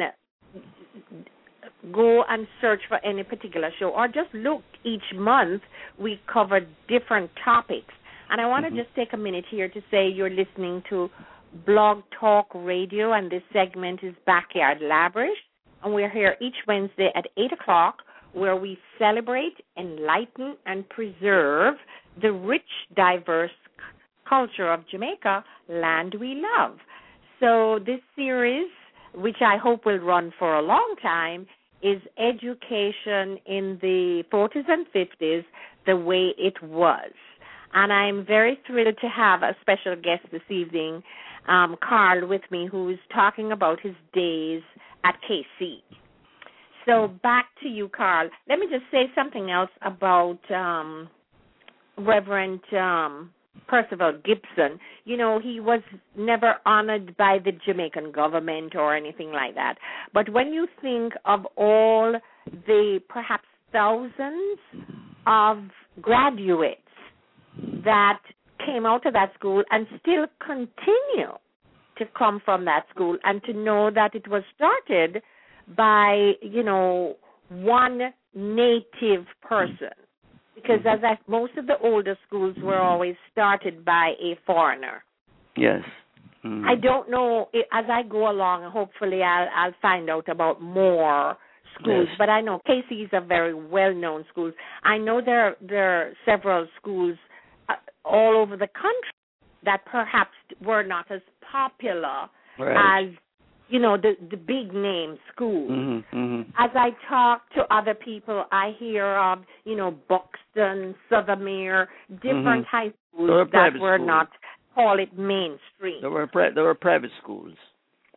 go and search for any particular show, or just look. Each month we cover different topics. And I want to mm-hmm. just take a minute here to say you're listening to Blog Talk Radio, and this segment is Backyard Labrish, and we're here each Wednesday at eight o'clock where we celebrate, enlighten, and preserve the rich, diverse c- culture of Jamaica, land we love. So this series, which I hope will run for a long time, is Education in the forties and fifties, the way it was. And I'm very thrilled to have a special guest this evening, Um, Carl, with me, who's talking about his days at K C. So back to you, Carl. Let me just say something else about um, Reverend um, Percival Gibson. You know, he was never honored by the Jamaican government or anything like that. But when you think of all the perhaps thousands of graduates that came out of that school and still continue to come from that school, and to know that it was started by, you know, one native person. Because as I, most of the older schools were always started by a foreigner. Yes. Mm-hmm. I don't know, as I go along, hopefully I'll, I'll find out about more schools, yes. but I know K C is a very well-known school. I know there, there are several schools all over the country that perhaps were not as popular right. as, you know, the, the big name schools. Mm-hmm, mm-hmm. As I talk to other people, I hear of, you know, Buxton, Southermere, different mm-hmm. high schools were that were schools. not, call it mainstream. There were pri- there were private schools.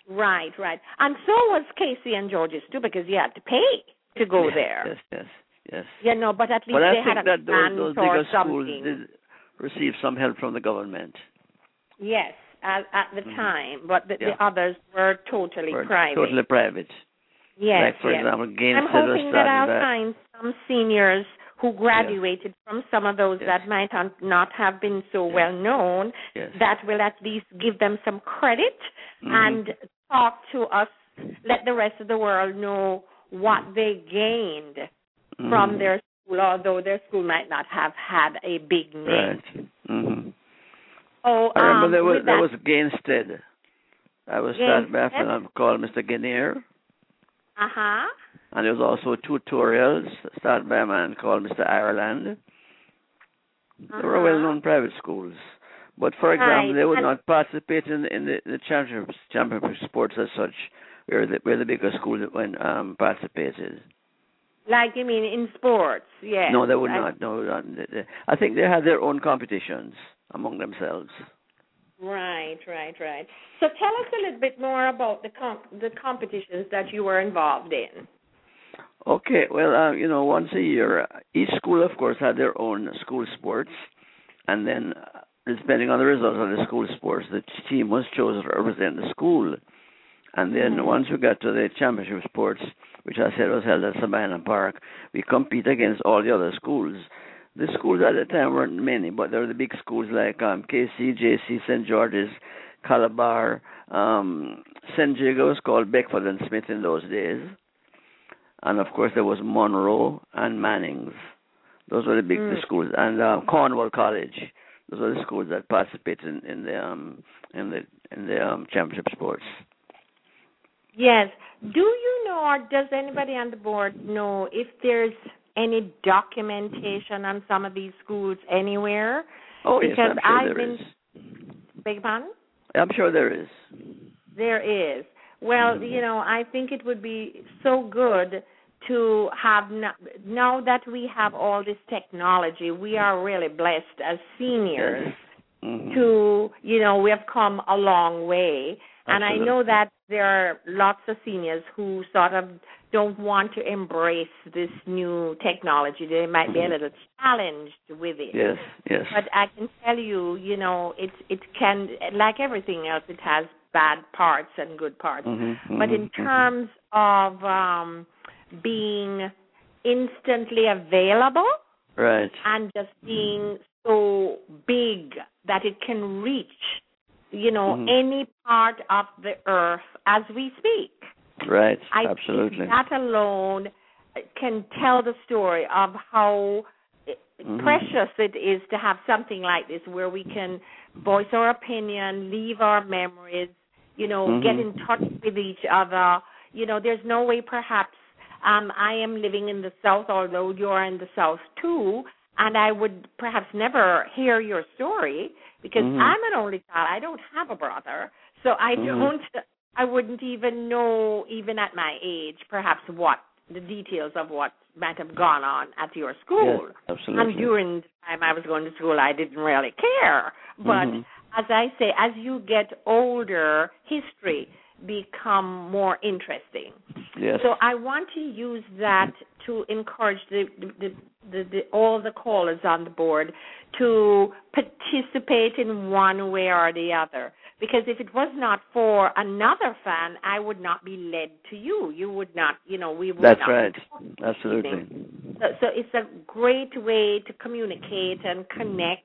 Right, right. And so was Casey and George's too, because you had to pay to go yes, there. Yes, yes, yes. You know, but at least But I they think had a that those, grant those or bigger schools something. did receive some help from the government. Yes, at, at the mm-hmm. time, but the, yeah. the others were totally were private. Totally private. Yes, like for yes. example, Gaines I'm hoping that I'll that. find some seniors who graduated yes. from some of those yes. that might not have been so yes. well known, yes. that will at least give them some credit mm-hmm. and talk to us, let the rest of the world know what they gained mm-hmm. from their school, although their school might not have had a big name. Right. Mm-hmm. Oh, I remember um, there was, there that, was Gainstead. I was started by a fellow called Mister Guinier. Uh-huh. And there was also tutorials started by a man called Mister Ireland. Uh-huh. They were well-known private schools. But, for example, right. they would and not participate in, in the, the championship, championship sports as such, where the, where the bigger schools went, um, participated. Like you mean in sports, yes. No, they would I, not. No, not. I think they had their own competitions among themselves. Right, right, right. So tell us a little bit more about the com- the competitions that you were involved in. Okay, well, uh, you know, once a year, each school, of course, had their own school sports, and then, uh, depending on the results of the school sports, the team was chosen to represent the school. And then mm-hmm. once we got to the championship sports, which I said was held at Sabina Park, we compete against all the other schools. The schools at the time weren't many, but there were the big schools like um, K C, J C, Saint George's, Calabar, um, Saint Jago was called Beckford and Smith in those days. And, of course, there was Monroe and Manning's. Those were the big mm. the schools. And uh, Cornwall College. Those were the schools that participated in, in the um, in the in the um, championship sports. Yes. Do you know, or does anybody on the board know if there's any documentation on some of these schools anywhere? Oh, because yes, I'm sure I've there been, is. Beg pardon? I'm sure there is. There is. Well, mm-hmm. you know, I think it would be so good to have, no, now that we have all this technology, we are really blessed as seniors yes. mm-hmm. to, you know, we have come a long way. Absolutely. And I know that there are lots of seniors who sort of don't want to embrace this new technology. They might be a little challenged with it. Yes, yes. But I can tell you, you know, it it can, like everything else, it has bad parts and good parts. Mm-hmm, but in mm-hmm. terms of um, being instantly available, right, and just being so big that it can reach, you know, mm-hmm. any part of the earth as we speak. Right, I absolutely. think that alone can tell the story of how mm-hmm. precious it is to have something like this where we can voice our opinion, leave our memories, you know, mm-hmm. get in touch with each other. You know, there's no way perhaps um, I am living in the South, although you're in the South too, and I would perhaps never hear your story because mm-hmm. I'm an only child. I don't have a brother, so I mm-hmm. don't... I wouldn't even know, even at my age, perhaps what the details of what might have gone on at your school. Yes, absolutely. And during the time I was going to school, I didn't really care. But mm-hmm. as I say, as you get older, history become more interesting. Yes. So I want to use that to encourage the, the, the, the, all the callers on the board to participate in one way or the other. Because if it was not for another fan, I would not be led to you. You would not, you know, we would That's not. right. Absolutely. So, so it's a great way to communicate and connect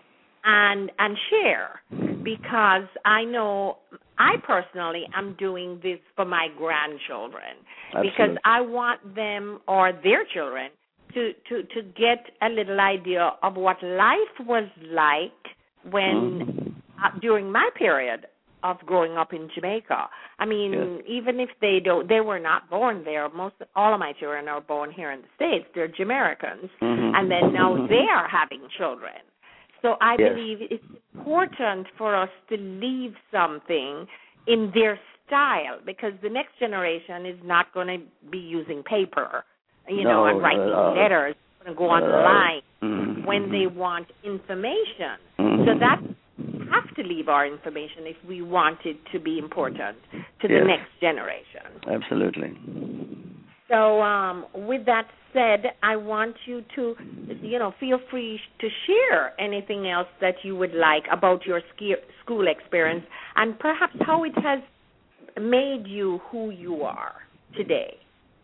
and and share. Because I know I personally am doing this for my grandchildren. Absolutely. Because I want them or their children to, to, to get a little idea of what life was like when... Mm-hmm. Uh, during my period of growing up in Jamaica. I mean, yes. even if they don't, they were not born there. Most, all of my children are born here in the States. They're Jamaicans, mm-hmm. and then now mm-hmm. they are having children. So I yes. believe it's important for us to leave something in their style because the next generation is not going to be using paper, you no, know, and writing uh, letters. Going to go uh, online mm-hmm. when they want information. Mm-hmm. So that's have to leave our information if we want it to be important to the Yes. next generation. Absolutely. So um, with that said, I want you to, you know, feel free to share anything else that you would like about your ski- school experience and perhaps how it has made you who you are today.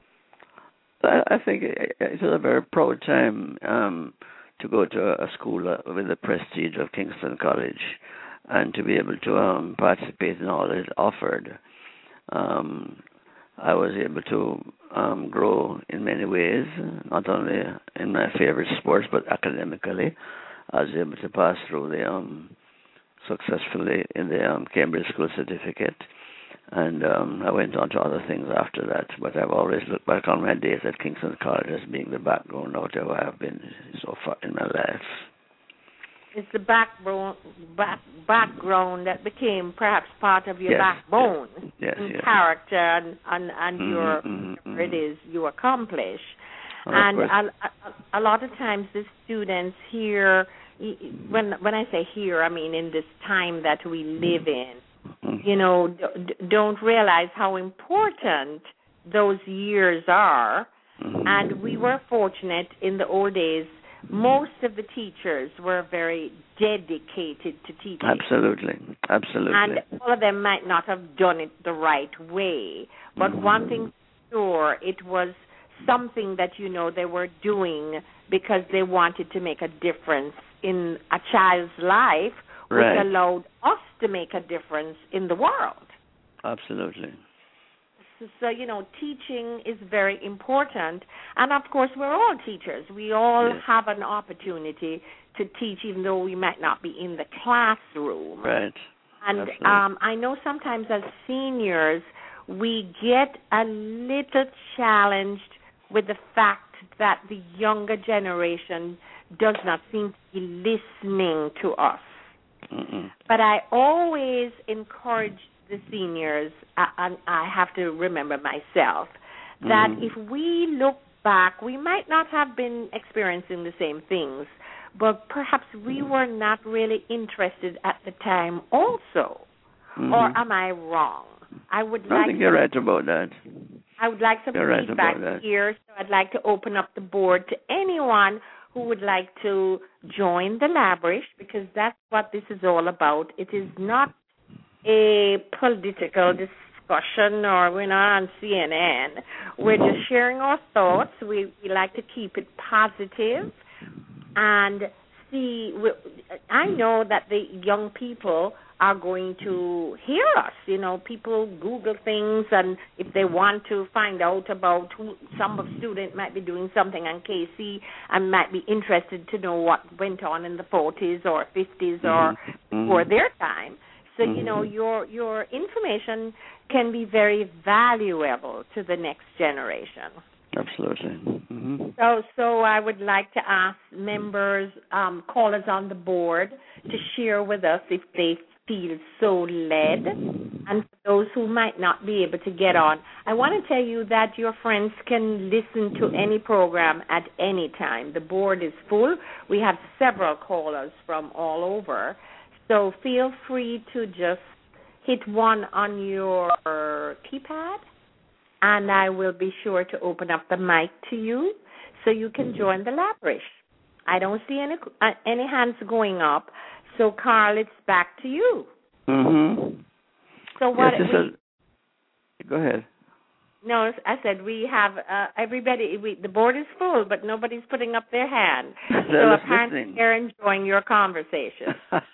I, I think it, it was a very proud time um, to go to a school uh, with the prestige of Kingston College and to be able to um, participate in all it offered. Um, I was able to um, grow in many ways, not only in my favorite sports, but academically. I was able to pass through the um, successfully in the um, Cambridge School Certificate, and um, I went on to other things after that. But I've always looked back on my days at Kingston College as being the background of whatever I've been so far in my life. It's the backbone, back, background that became perhaps part of your yes, backbone yes, and yes. character and, and, and mm-hmm, your mm-hmm, whatever it is you accomplish. oh, And a, a, a lot of times the students here, when when I say here, I mean in this time that we live in, mm-hmm. you know, d- don't realize how important those years are. Mm-hmm. And we were fortunate in the old days. Most of the teachers were very dedicated to teaching. Absolutely, absolutely. And all of them might not have done it the right way. But mm-hmm. one thing for sure, it was something that, you know, they were doing because they wanted to make a difference in a child's life, which right. allowed us to make a difference in the world. Absolutely. So, you know, teaching is very important. And, of course, we're all teachers. We all yes. have an opportunity to teach, even though we might not be in the classroom. Right. And um, I know sometimes as seniors, we get a little challenged with the fact that the younger generation does not seem to be listening to us. Mm-mm. But I always encourage the seniors, and I have to remember myself, that mm-hmm. if we look back, we might not have been experiencing the same things, but perhaps we were not really interested at the time also. Mm-hmm. Or am I wrong? I would I like think you're right about that. I would like some you're feedback right here, so I'd like to open up the board to anyone who would like to join the Labrish, because that's what this is all about. It is not a political discussion, or we're not on C N N. We're just sharing our thoughts. We, we like to keep it positive and see. I know that the young people are going to hear us. You know, people Google things, and if they want to find out about who some student might be doing something on K C and might be interested to know what went on in the forties or fifties or mm-hmm. before their time. So, you know, your your information can be very valuable to the next generation. Absolutely. Mm-hmm. So, so I would like to ask members, um, callers on the board, to share with us if they feel so led. And for those who might not be able to get on, I want to tell you that your friends can listen to any program at any time. The board is full. We have several callers from all over. So feel free to just hit one on your keypad, and I will be sure to open up the mic to you so you can join the Labrish. I don't see any uh, any hands going up. So, Carl, it's back to you. Mm-hmm. So what? Yes, we, a, go ahead. No, I said we have uh, everybody. We, the board is full, but nobody's putting up their hand. So apparently they're enjoying your conversation.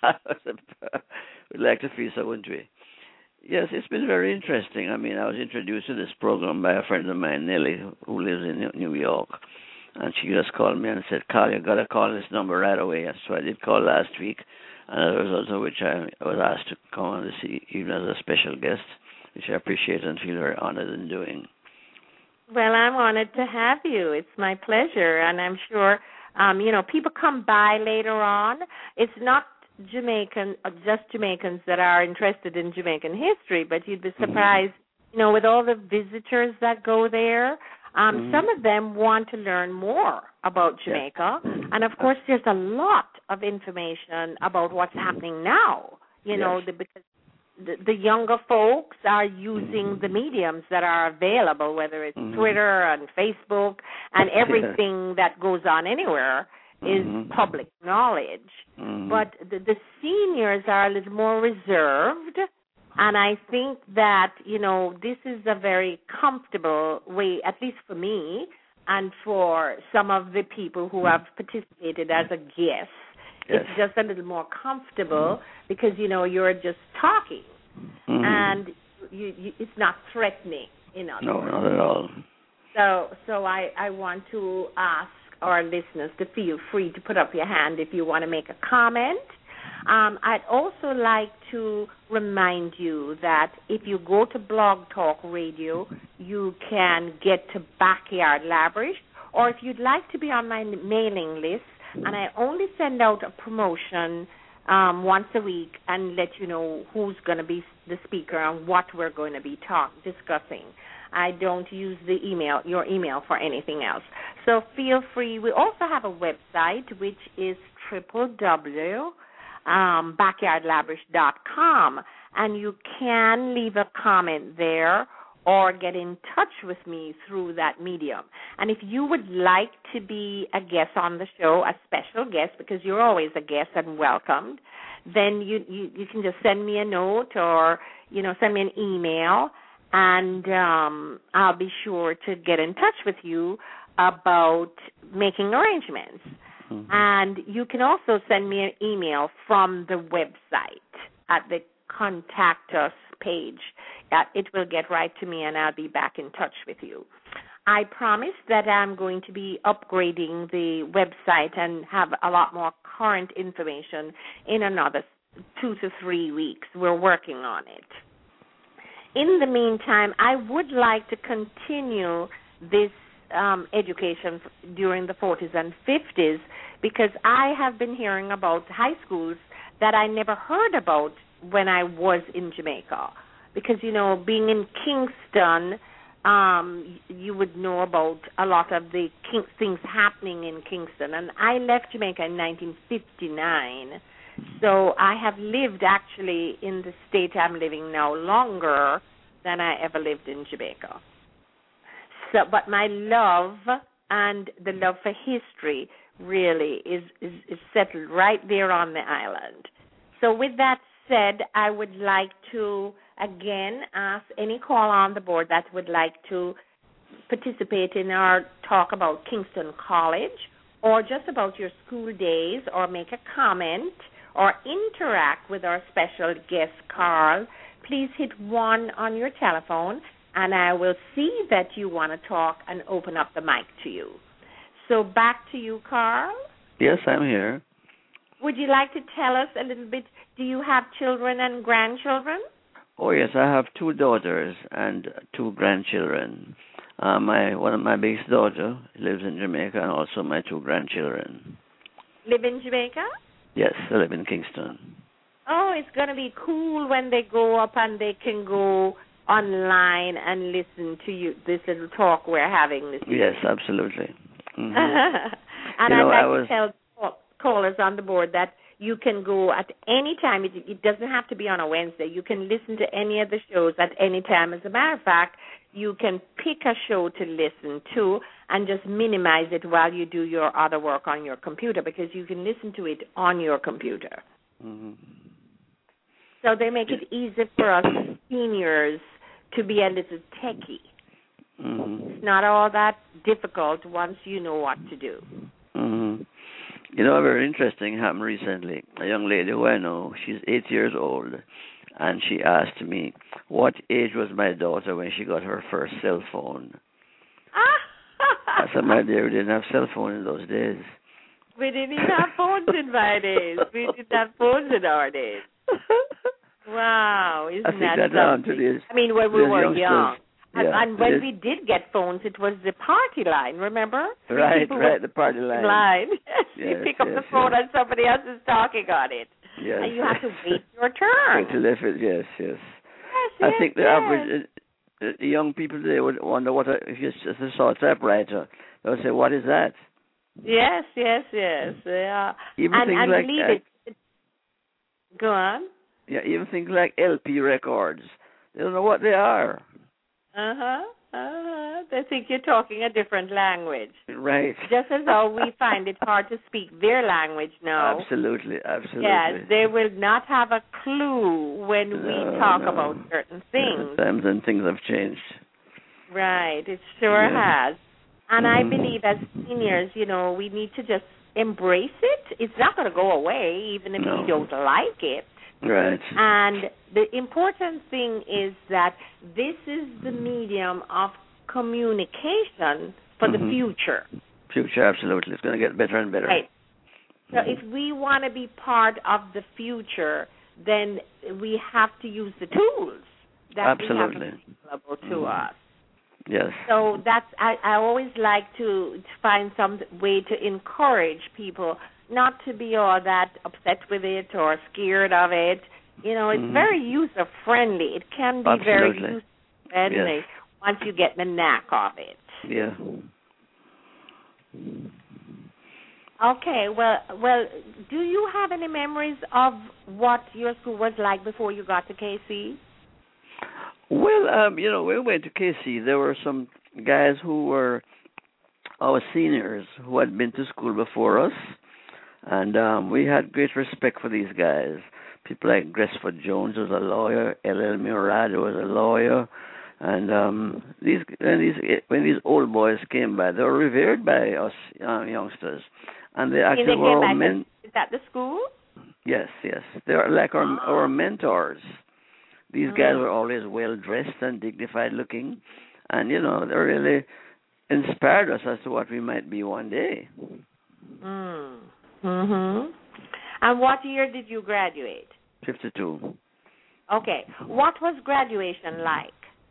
We'd like to feel so, wouldn't we? Yes, it's been very interesting. I mean, I was introduced to this program by a friend of mine, Nellie, who lives in New York. And she just called me and said, Carl, you got to call this number right away. And so I did call last week, and as a result of which I was asked to come on this evening as a special guest, which I appreciate and feel very honored in doing. Well, I'm honored to have you. It's my pleasure, and I'm sure, um, you know, people come by later on. It's not Jamaican, just Jamaicans that are interested in Jamaican history, but you'd be surprised, mm-hmm. you know, with all the visitors that go there. Um, mm-hmm. Some of them want to learn more about Jamaica, yeah. and of course there's a lot of information about what's happening now. You know, yes. the, because the, the younger folks are using the mediums that are available, whether it's Mm-hmm. Twitter and Facebook, and everything that goes on anywhere is Mm-hmm. public knowledge. Mm-hmm. But the, the seniors are a little more reserved, and I think that, you know, this is a very comfortable way, at least for me, and for some of the people who have participated as a guest. Yes. It's just a little more comfortable because, you know, you're just talking. Mm-hmm. And you, you, it's not threatening, in other No, words. not at all. So so I, I want to ask our listeners to feel free to put up your hand if you want to make a comment. Um, I'd also like to remind you that if you go to Blog Talk Radio, you can get to Backyard Labrish, or if you'd like to be on my mailing list, and I only send out a promotion um, once a week and let you know who's going to be the speaker and what we're going to be talk discussing. I don't use the email, your email, for anything else. So feel free. We also have a website, which is w w w dot um, backyard labrish dot com, and you can leave a comment there or get in touch with me through that medium. And if you would like to be a guest on the show, a special guest, because you're always a guest and welcomed, then you, you, you can just send me a note or, you know, send me an email, and um, I'll be sure to get in touch with you about making arrangements. Mm-hmm. And you can also send me an email from the website at the Contact Us page. Uh, it will get right to me, and I'll be back in touch with you. I promise that I'm going to be upgrading the website and have a lot more current information in another two to three weeks. We're working on it. In the meantime, I would like to continue this um, education during the forties and fifties because I have been hearing about high schools that I never heard about when I was in Jamaica. Because, you know, being in Kingston, um, you would know about a lot of the king- things happening in Kingston. And I left Jamaica in nineteen fifty-nine. So I have lived actually in the state I'm living now longer than I ever lived in Jamaica. So, but my love and the love for history really is, is, is settled right there on the island. So with that said, I would like to again ask any call on the board that would like to participate in our talk about Kingston College or just about your school days or make a comment or interact with our special guest, Carl. Please hit one on your telephone, and I will see that you want to talk and open up the mic to you. So back to you, Carl. Yes, I'm here. Would you like to tell us a little bit, do you have children and grandchildren? Oh, yes, I have two daughters and two grandchildren. Uh, my one of my biggest daughter lives in Jamaica, and also my two grandchildren. Live in Jamaica? Yes, I live in Kingston. Oh, it's going to be cool when they grow up and they can go online and listen to you, this little talk we're having this evening. Yes, absolutely. Mm-hmm. And you know, I'd like I was... to tell callers on the board that you can go at any time. It, it doesn't have to be on a Wednesday. You can listen to any of the shows at any time. As a matter of fact, you can pick a show to listen to and just minimize it while you do your other work on your computer because you can listen to it on your computer. Mm-hmm. So they make it easy for us seniors to be a little techie. Mm-hmm. It's not all that difficult once you know what to do. Mm-hmm. You know, a very interesting happened recently. A young lady who I know, she's eight years old, and she asked me, what age was my daughter when she got her first cell phone? I said, my dear, we didn't have cell phone in those days. We didn't even have phones in my days. We didn't have phones in our days. Wow, isn't I think that that something? Today's, I mean, when we were youngsters, young. And, yeah, and when we did get phones, it was the party line, remember? Right, right, the party line. line. Yes, you pick up yes, the phone yes. and somebody else is talking on it. Yes. And you have to wait your turn. Wait till if it, yes, yes. Yes, I yes, think the yes. average uh, the young people today would wonder what a, if you just saw a typewriter, they would say, what is that? Yes, yes, yes. Yeah. Even and things and like believe uh, it. Go on. Yeah, even things like L P records. They don't know what they are. Uh-huh. Uh-huh. They think you're talking a different language. Right. Just as though we find it hard to speak their language now. Absolutely, absolutely. Yes, they will not have a clue when no, we talk no. about certain things. Yeah, times and things have changed. Right, it sure yeah. has. And mm-hmm. I believe as seniors, you know, we need to just embrace it. It's not going to go away, even if no. you don't like it. Right. And the important thing is that this is the medium of communication for mm-hmm. the future. Future, absolutely. It's going to get better and better. Right. So mm-hmm. if we want to be part of the future, then we have to use the tools that absolutely. we have available to mm-hmm. us. Yes. So that's I, I always like to, to find some way to encourage people not to be all that upset with it or scared of it. You know, it's mm-hmm. very user-friendly. It can be absolutely. very user-friendly yes. once you get the knack of it. Yeah. Okay, well, well, do you have any memories of what your school was like before you got to K C? Well, um, you know, when we went to K C, there were some guys who were our seniors who had been to school before us, and um, we had great respect for these guys. People like Gresford Jones was a lawyer, L L Murad was a lawyer, and um, these when these when these old boys came by, they were revered by us uh, youngsters, and they actually they were came our men. Is that the school? Yes, yes, they were like our oh. our mentors. These mm. guys were always well dressed and dignified looking, and you know they really inspired us as to what we might be one day. Mm. Mhm. And what year did you graduate? Fifty-two. Okay. What was graduation like?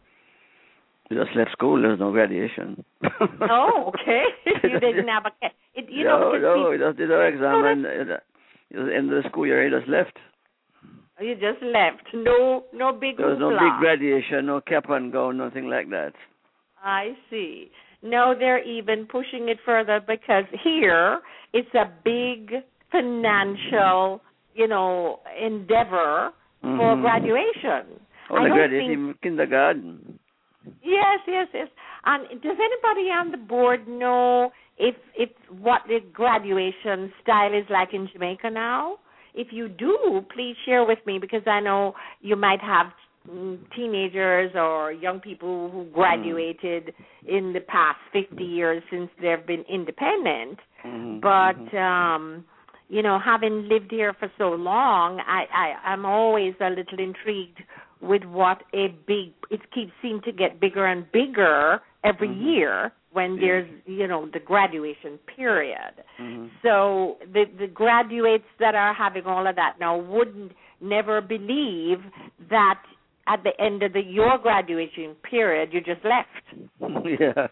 We just left school. There was no graduation. Oh, okay. You didn't have a. It, you no, know, no. people, We just did our exam, and uh, it was the end of the school year. We just left. You just left. No, no big. There was no hoopla. big graduation, no cap and gown, nothing like that. I see. No, they're even pushing it further because here it's a big financial, you know, endeavor mm-hmm. for graduation. Oh, I the don't graduation think... kindergarten. Yes, yes, yes. And does anybody on the board know if if what the graduation style is like in Jamaica now? If you do, please share with me because I know you might have teenagers or young people who graduated mm. in the past fifty years since they've been independent. Mm-hmm. But, mm-hmm. um, you know, having lived here for so long, I, I, I'm always a little intrigued with what a big, it keeps seeming to get bigger and bigger every mm-hmm. year when yeah. there's, you know, the graduation period. Mm-hmm. So the, the graduates that are having all of that now wouldn't never believe that at the end of the your graduation period, you just left. Yeah.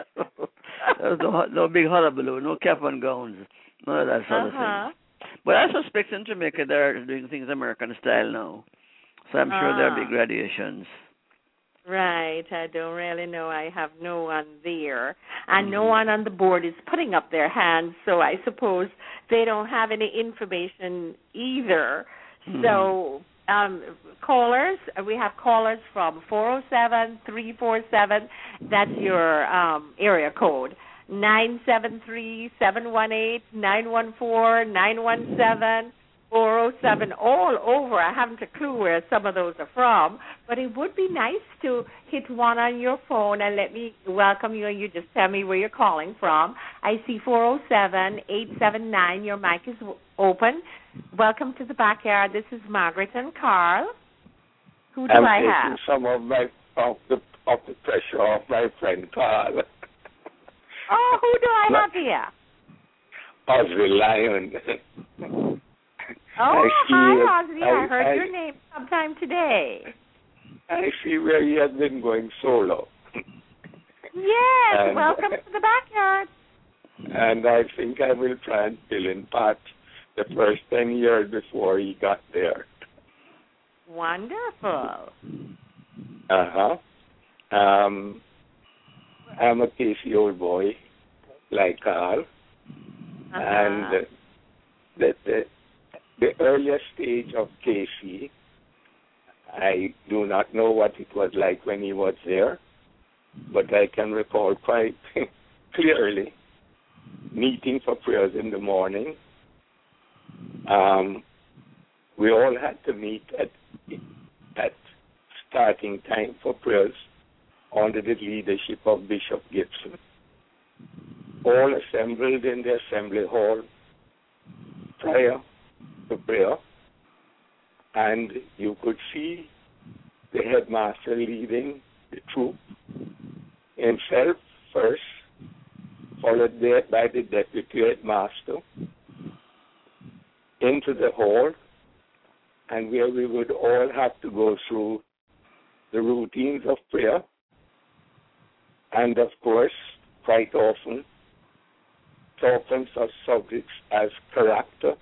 There's no, no big hullabaloo, no cap and gowns, none of that sort uh-huh. of thing. But I suspect in Jamaica they're doing things American style now. So I'm sure uh, there are big graduations. Right. I don't really know. I have no one there. And mm-hmm. no one on the board is putting up their hands, so I suppose they don't have any information either. Mm-hmm. So... Um, callers, we have callers from four oh seven, three four seven, that's your um, area code, nine seven three, seven one eight, nine one four, nine one seven, four oh seven, all over. I haven't a clue where some of those are from, but it would be nice to hit one on your phone and let me welcome you, and you just tell me where you're calling from. I see four oh seven, eight seven nine, your mic is open. Welcome to the backyard. This is Margaret and Carl. Who do I'm I taking have? some of my of the of the pressure off my friend Carl. Oh, who do I have here? Ozzy Lion. Oh, hi, Ozzy. I, I heard I, your name sometime today. I see where you have been going solo. Yes, and, welcome to the backyard. And I think I will try and fill in part the first ten years before he got there. Wonderful. Uh-huh. Um, I'm a K C old boy, like Carl. Uh-huh. And the, the, the, the earliest stage of K C I do not know what it was like when he was there, but I can recall quite clearly meeting for prayers in the morning. Um, we all had to meet at at starting time for prayers under the leadership of Bishop Gibson. All assembled in the assembly hall prior to prayer, and you could see the headmaster leading the troop himself first, followed there by the deputy headmaster, into the hall, and where we would all have to go through the routines of prayer, and of course, quite often, talk on such subjects as character,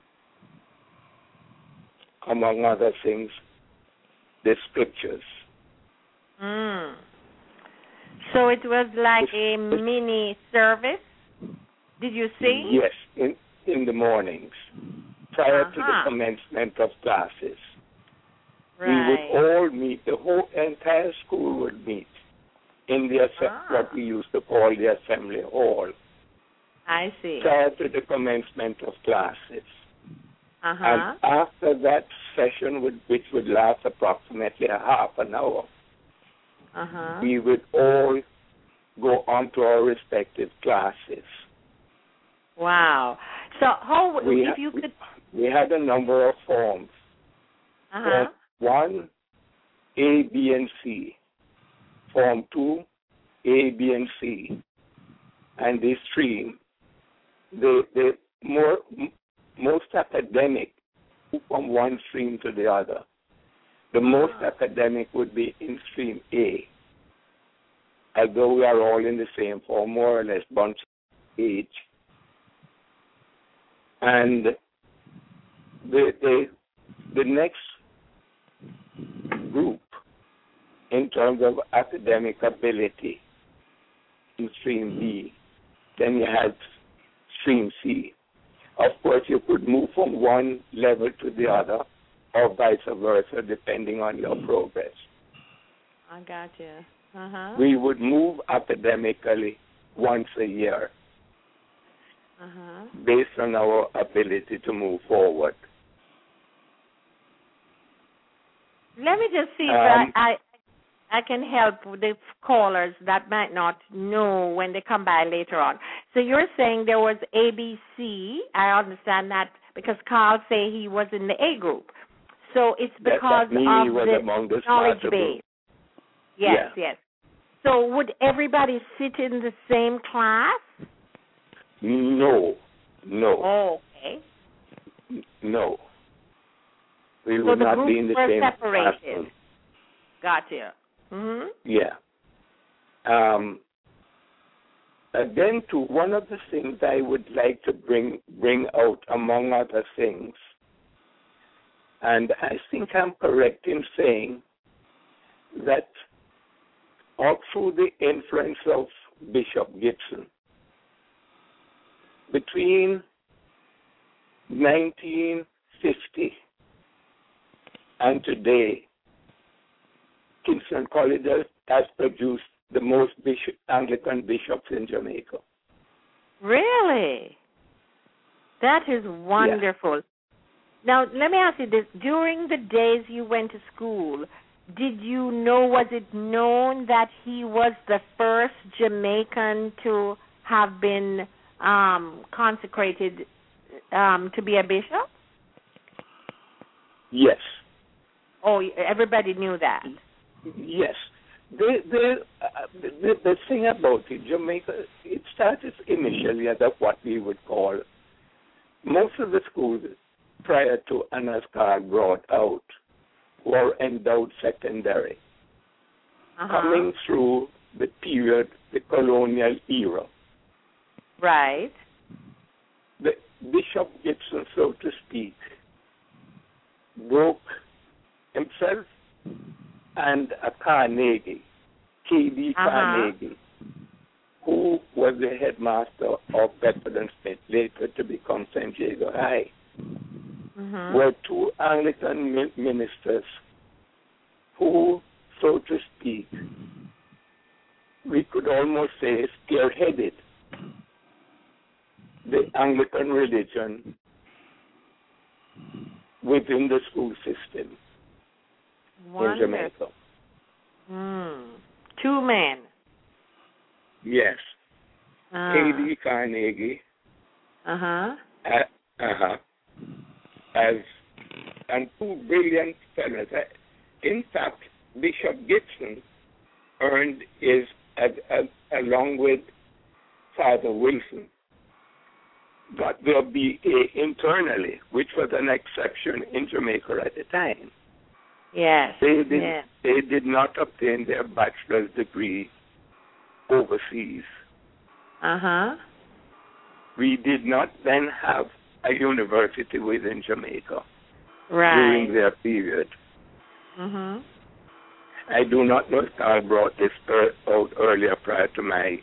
among other things, the scriptures. Mm. So it was like a mini service, did you see? Yes, in, in the mornings, prior uh-huh. to the commencement of classes. Right. We would all meet, the whole entire school would meet in the ah. what we used to call the assembly hall. I see. Prior to the commencement of classes. Uh-huh. And after that session, would, which would last approximately a half an hour, uh-huh. we would all go on to our respective classes. Wow. So how, we if ha- you could... We had a number of forms. Uh-huh. Form one, A, B, and C. Form two, A, B, and C. And the stream, the, the more... most academic from one stream to the other. The most academic would be in stream A. Although we are all in the same form, more or less bunch of age. And the, the, the next group in terms of academic ability in stream B, then you had stream C. Of course, you could move from one level to the other, or vice versa, depending on your progress. I got you. Uh-huh. We would move academically once a year, uh-huh. based on our ability to move forward. Let me just see if Um, I, I I can help the callers that might not know when they come by later on. So you're saying there was A B C. I understand that because Carl say he was in the A group. So it's because that, that of was the among the knowledge smarter base. group. Yes, Yeah. yes. So would everybody sit in the same class? No, no, Oh, okay. no. We So would the not groups be in the were same separated. classroom. Gotcha. Mm-hmm. Yeah. Um, again, to one of the things I would like to bring bring out, among other things, and I think I'm correct in saying that all through the influence of Bishop Gibson, between nineteen fifty and today, Kingston College has produced the most bishop, Anglican bishops in Jamaica. Really? That is wonderful. Yeah. Now, let me ask you this. During the days you went to school, did you know, was it known that he was the first Jamaican to have been um, consecrated um, to be a bishop? Yes. Oh, everybody knew that. Yes. The, the, uh, the, the thing about it, Jamaica, it started initially as what we would call, most of the schools prior to Anna's Carl brought out were endowed secondary, uh-huh. coming through the period, the colonial era. Right. The Bishop Gibson, so to speak, broke himself and a Carnegie, K D uh-huh. Carnegie, who was the headmaster of Bedford and Smith, later to become Saint Jago High, mm-hmm. were two Anglican mi- ministers who, so to speak, we could almost say spearheaded the Anglican religion within the school system Wonderful. in Jamaica. Mm. Two men. Yes. Ah. K D Carnegie. Uh-huh. Uh huh. As and two brilliant fellows. In fact, Bishop Gibson earned his, uh, uh, along with Father Wilson, got their B A internally, which was an exception in Jamaica at the time. Yes. They did, yes. they did not obtain their bachelor's degree overseas. Uh-huh. We did not then have a university within Jamaica Right. during their period. Mm-hmm. I do not know if Carl brought this er- out earlier prior to my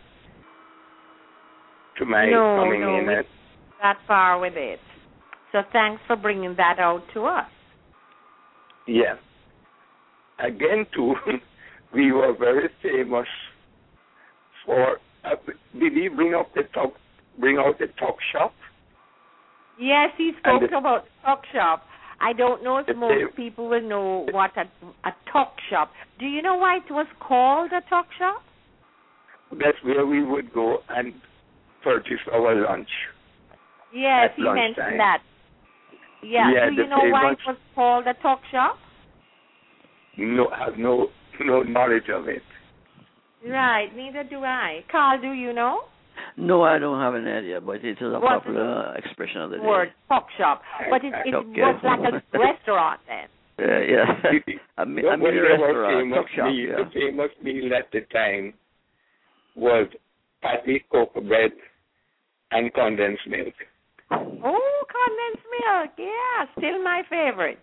to my no, coming no, in. we At, that far with it. So thanks for bringing that out to us. yeah. Again, too, we were very famous for. Uh, did he bring up the talk? Bring out the talk shop? Yes, he spoke the, about talk shop. I don't know if the, most people will know what a, a talk shop. Do you know why it was called a talk shop? That's where we would go and purchase our lunch. Yes, at he lunchtime. mentioned that. Yeah. Yeah, Do you the know why it famous- was called a talk shop? No, have no no knowledge of it. Right, neither do I. Carl, do you know? No, I don't have an idea, but it is a What's popular expression of the day. Word talk shop. But it, it Okay. was like a restaurant then. Uh, yeah, a, mi- a mini Well, our restaurant, famous talk shop, meal, yeah. The famous meal at the time was patty, cocoa bread, and condensed milk. Oh, condensed milk. Yeah, still my favorite.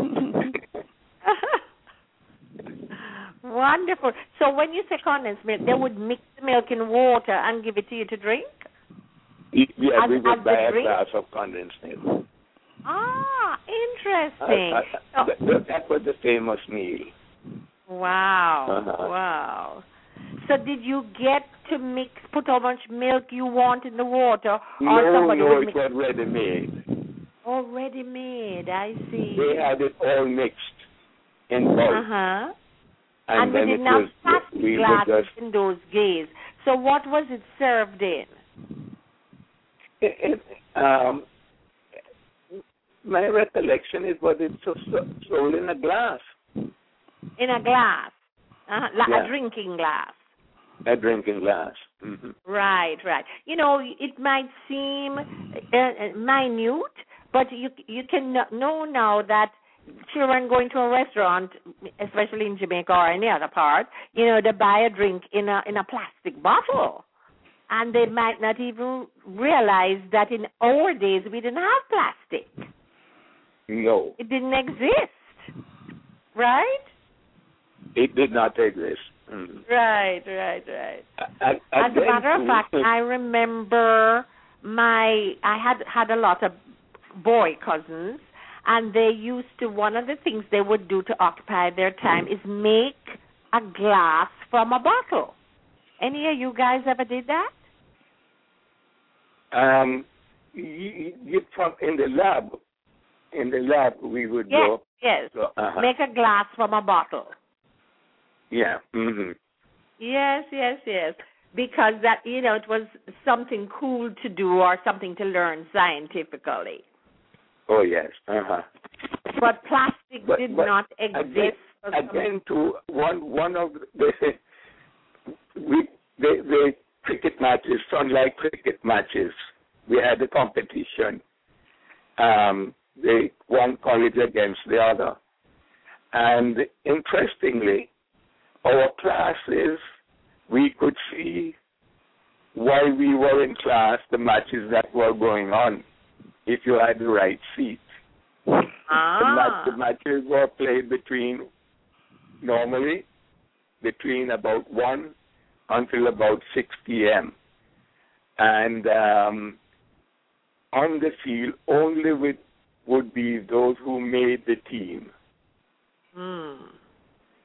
Wonderful. So when you say condensed milk, they would mix the milk in water and give it to you to drink? Yeah, As- we as would the buy a drink? glass of condensed milk. Ah, Uh, interesting. uh, Oh, th- th- that was the famous meal. wow, Uh-huh. wow. So did you get to mix, put how much milk you want in the water, or No, somebody no, would it mix? was ready made. Already made, I see. They had it all mixed in bulk. Uh-huh. And, And, then we it didn't have was, plastic we would glasses just, in those days. So what was it served in? it, it, um, my recollection is what it was sold in a glass, In a glass, uh, like Yeah. a drinking glass. a drinking glass. Mm-hmm. Right, right. You know, it might seem uh, uh, minute, but you you can kn- know now that children going to a restaurant, especially in Jamaica or any other part, you know, they buy a drink in a in a plastic bottle, and they might not even realize that in our days we didn't have plastic. No, It didn't exist, right? it did not exist. Mm. Right, right, right. As As a matter of fact, I remember my I had had a lot of boy cousins, and they used to, one of the things they would do to occupy their time is make a glass from a bottle. Any of you guys ever did that? um, you, you from in the lab, in the lab we would Yes, go. yes. go uh-huh. Make a glass from a bottle. Yeah. Mm-hmm. Yes, yes, yes. Because that, you know, it was something cool to do or something to learn scientifically. Oh yes. Uh huh. But plastic But- did but not Again, exist. for some- again, to one one of the we the, the cricket matches, sunlight cricket matches. We had a competition. Um, they one college against the other, and interestingly, our classes we could see while we were in class the matches that were going on. If you had the right seat. Ah. The, match, the matches were played between, normally, between about one until about six p.m. And um, on the field, only with, would be those who made the team. Hmm.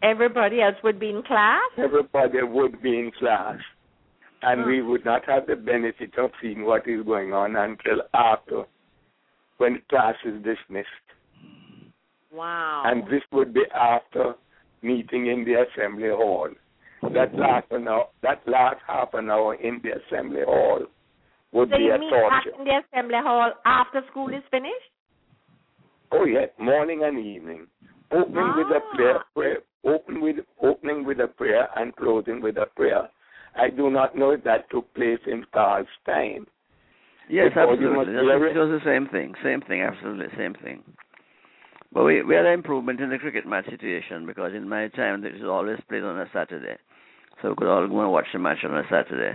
everybody else would be in class? Everybody would be in class. And Hmm. we would not have the benefit of seeing what is going on until after, when class is dismissed. Wow. And this would be after meeting in the assembly hall. That last an hour, that last half an hour in the assembly hall would so be you a meet back torture. in the assembly hall after school is finished? Oh yes, morning and evening. Opening ah. with a prayer, prayer open with opening with a prayer and closing with a prayer. I do not know if that took place in Carl's time. Yes, Because absolutely. It was the same thing. Same thing, absolutely, same thing. But we, we had an improvement in the cricket match situation because in my time it was always played on a Saturday. So we could all go and watch the match on a Saturday.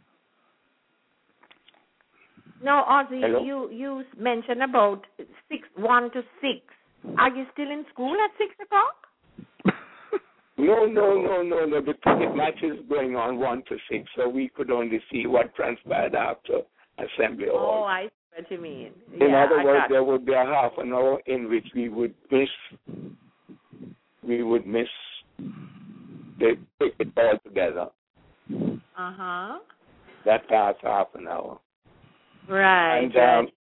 No, Ozzy, Hello? you, you mentioned about six, one to six. Are you still in school at six o'clock? No, no, no, no, no. The cricket match is going on one to six, so we could only see what transpired after assembly hall. Oh, I see what you mean. In yeah, other I words, got there would be a half an hour in which we would miss, we would miss the cricket altogether. Uh huh. That last half an hour. Right. And right. um,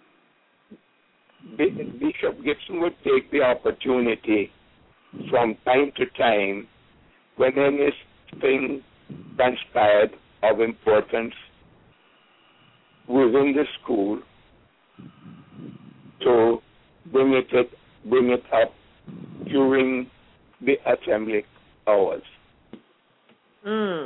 Bishop Gibson would take the opportunity from time to time when anything transpired of importance within the school to bring it up, bring it up during the assembly hours. Mm.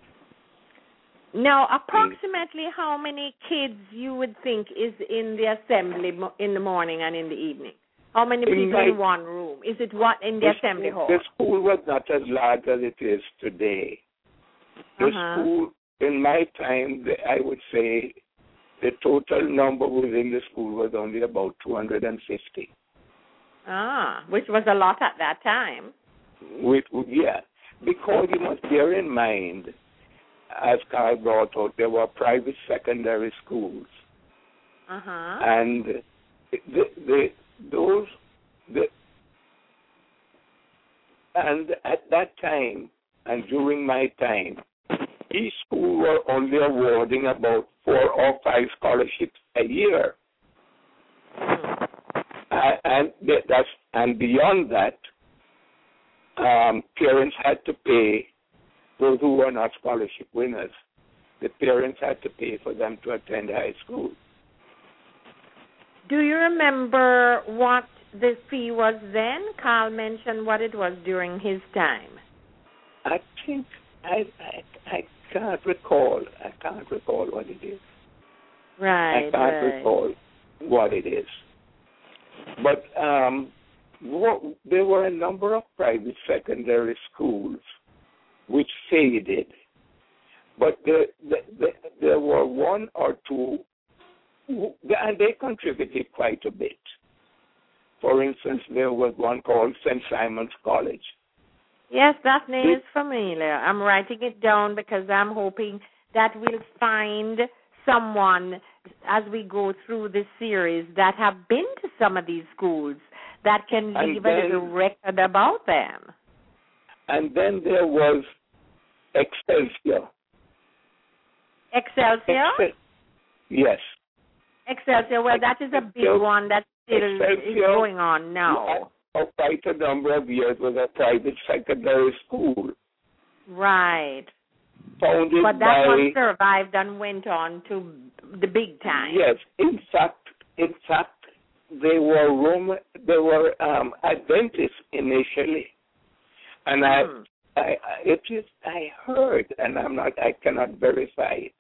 Now, approximately how many kids you would think is in the assembly mo- in the morning and in the evening? How many In people my- in one room? Is it what in the, The assembly school, hall? the school was not as large as it is today. The Uh-huh. school, in my time, the, I would say the total number within the school was only about two hundred fifty. Ah, which was a lot at that time. With, yeah, because you must bear in mind, as Carl brought out, there were private secondary schools. Uh-huh. And the, the, those, the, and at that time, and during my time, each school were only awarding about four or five scholarships a year. Mm. Uh, and th- that's and beyond that, um, parents had to pay those who were not scholarship winners. The parents had to pay for them to attend high school. Do you remember what the fee was then? Carl mentioned what it was during his time. I think I I, I can't recall. I can't recall what it is. Right. I can't right. recall what it is. But um, wo- there were a number of private secondary schools which faded. But there, there, there, there were one or two, who, and they contributed quite a bit. For instance, there was one called Saint Simon's College. Yes, that name It- is familiar. I'm writing it down because I'm hoping that we'll find someone as we go through this series that have been to some of these schools that can And leave then- a little record about them. And then there was Excelsior. Excelsior? Excel- yes. Excelsior, well, that is a big Excelsior- one that still is Excelsior- going on now. For quite a number of years was a private secondary school Right. founded But that by... one survived and went on to the big time. Yes, in fact, in fact, they were Roman, they were um, Adventists initially, and I, Hmm. I, I, it is, I heard, and I'm not, I cannot verify it,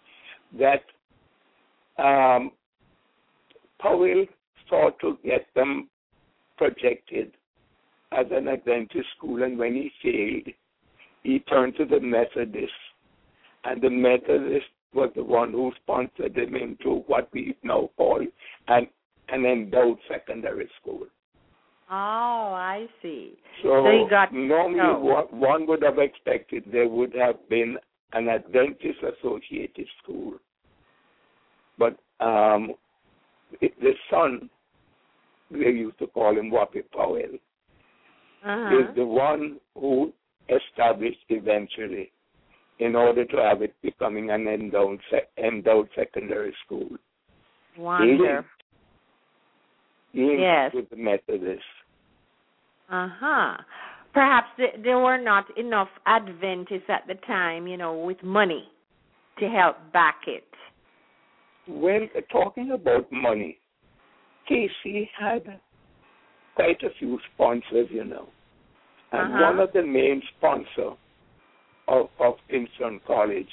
that um, Powell sought to get them projected as an Adventist school, and when he failed, he turned to the Methodists, and the Methodist was the one who sponsored him into what we now call an, an endowed secondary school. Oh, I see. So, So you got normally no. one, one would have expected there would have been an Adventist associated school. But um, it, the son, they used to call him Wappy Powell. Uh-huh. is the one who established eventually in order to have it becoming an endowed, endowed secondary school. Wonderful. He linked Yes. with the Methodists. Uh-huh. Perhaps th- there were not enough Adventists at the time, you know, with money to help back it. Well, talking about money, K C had quite a few sponsors, you know. And Uh-huh. one of the main sponsors of, of Kingston College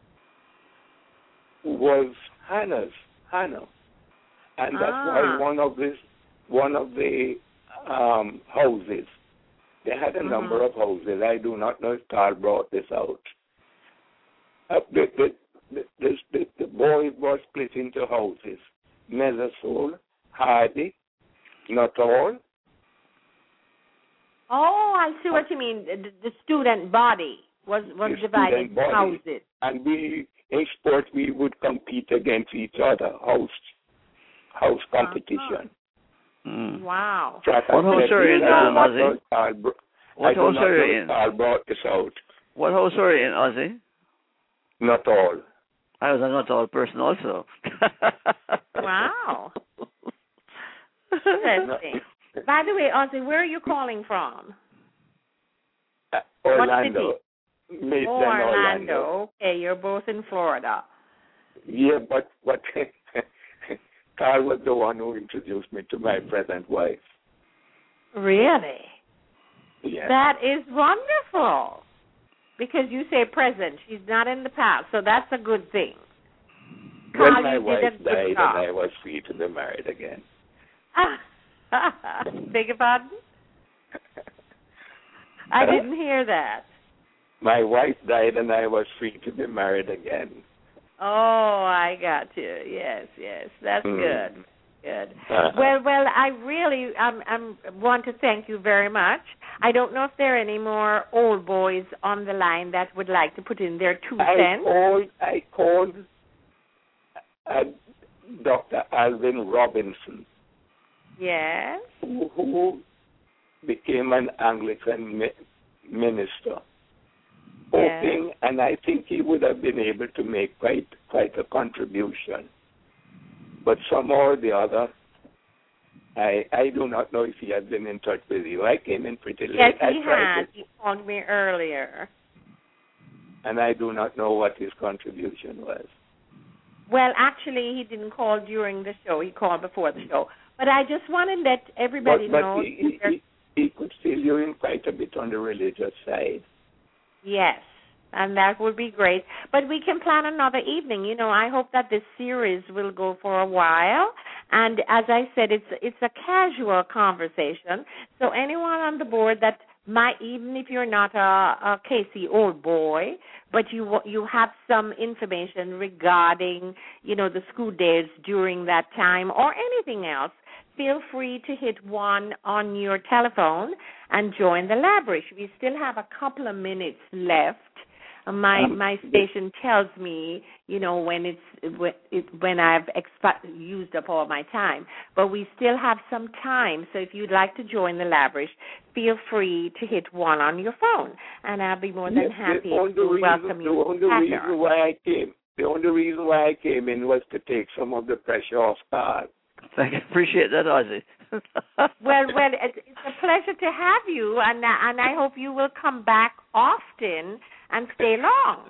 was Hannah's, Hannah. And that's Ah. why one of this, one of the um, houses, they had a Mhm. number of houses. I do not know if Carl brought this out. Uh, the, the, the, the, the, the boys were split into houses. Mesosul, Hardy, not all. Oh, I see what you mean. The, the student body was, was The divided student into body. houses. And we, in sport, we would compete against each other, house, house competition. Mm. Wow. Track What house athletics, are you in, I do um, not Ozzy? know if Carl bro- What I do house not are know you if in? Carl brought this out. What house are you in, Ozzy? Not all. I was a not all person also. Wow. Interesting. By the way, Ozzy, where are you calling from? Uh, What Orlando. city? Maitland, Oh, Orlando. Okay, you're both in Florida. Yeah, but but Carl was the one who introduced me to my present wife. Really? Yes. That is wonderful. Because you say present, she's not in the past, so that's a good thing. When Carl, my you did wife a good died job. and I was free to be married again. Beg your pardon? I didn't hear that. My wife died and I was free to be married again. Oh, I got you. Yes, yes, that's Mm. good. Good. Uh-huh. Well, well, I really um, um, want to thank you very much. I don't know if there are any more old boys on the line that would like to put in their two I cents. called, I called uh, Doctor Alvin Robinson, Yes. who, who became an Anglican mi- minister, hoping, and I think he would have been able to make quite quite a contribution. But somehow or the other, I I do not know if he had been in touch with you. I came in pretty late. Yes, I he tried had. it, He called me earlier. and I do not know what his contribution was. Well, actually, he didn't call during the show. He called before the show. But I just want to let everybody But, but know. he, he, he, he could fill you in quite a bit on the religious side. Yes, and that would be great. But we can plan another evening. You know, I hope that this series will go for a while. And as I said, it's it's a casual conversation. So anyone on the board that might, even if you're not a, a K C old boy, but you you have some information regarding, you know, the school days during that time or anything else, feel free to hit one on your telephone and join the Labrish. We still have a couple of minutes left. My Um, my station tells me, you know, when it's when, it, when I've expi- used up all my time. But we still have some time, so if you'd like to join the Labrish, feel free to hit one on your phone, and I'll be more than yes, happy the only to reason, welcome the you. only back reason here. why I came, the only reason why I came in was to take some of the pressure off Carl. Thank you. Appreciate that, Ozzy. Well, well, it's, it's a pleasure to have you, and and I hope you will come back often and stay long.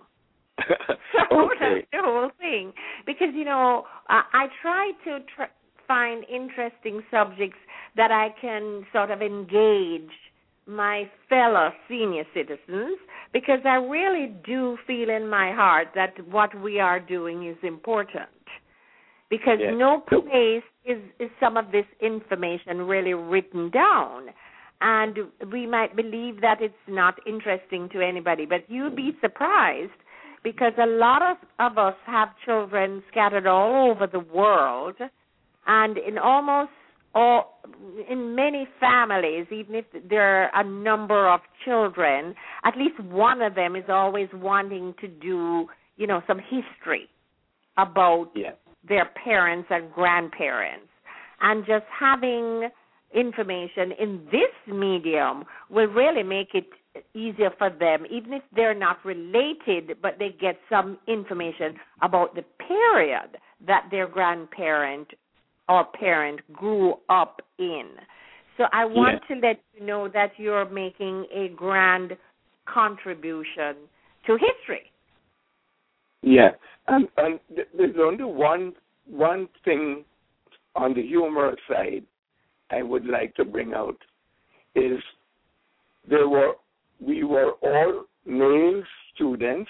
So Okay. that's the whole thing. Because, you know, uh, I try to tr- find interesting subjects that I can sort of engage my fellow senior citizens, because I really do feel in my heart that what we are doing is important. Because Yes. no place is, is some of this information really written down. And we might believe that it's not interesting to anybody, but you'd be surprised, because a lot of, of us have children scattered all over the world, and in almost all, in many families, even if there are a number of children, at least one of them is always wanting to do, you know, some history about Yeah. their parents and grandparents, and just having information in this medium will really make it easier for them, even if they're not related, but they get some information about the period that their grandparent or parent grew up in. So I want yeah. to let you know that you're making a grand contribution to history. Yeah, and, and there's only one one thing on the humorous side I would like to bring out is there were we were all male students,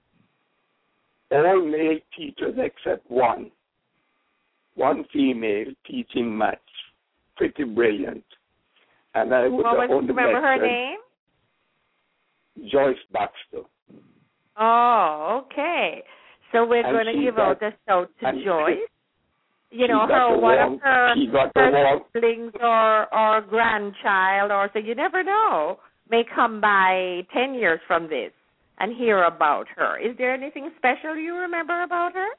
all male teachers except one, one female teaching maths, pretty brilliant, and I was what the was, only remember her lecturer, name? Joyce Baxter. Oh, okay. So we're And going to she give got- out the shout to and Joyce. she You know, got her the one warm- of her, she got the her warm- siblings or or grandchild, or so you never know, may come by ten years from this and hear about her. Is there anything special you remember about her?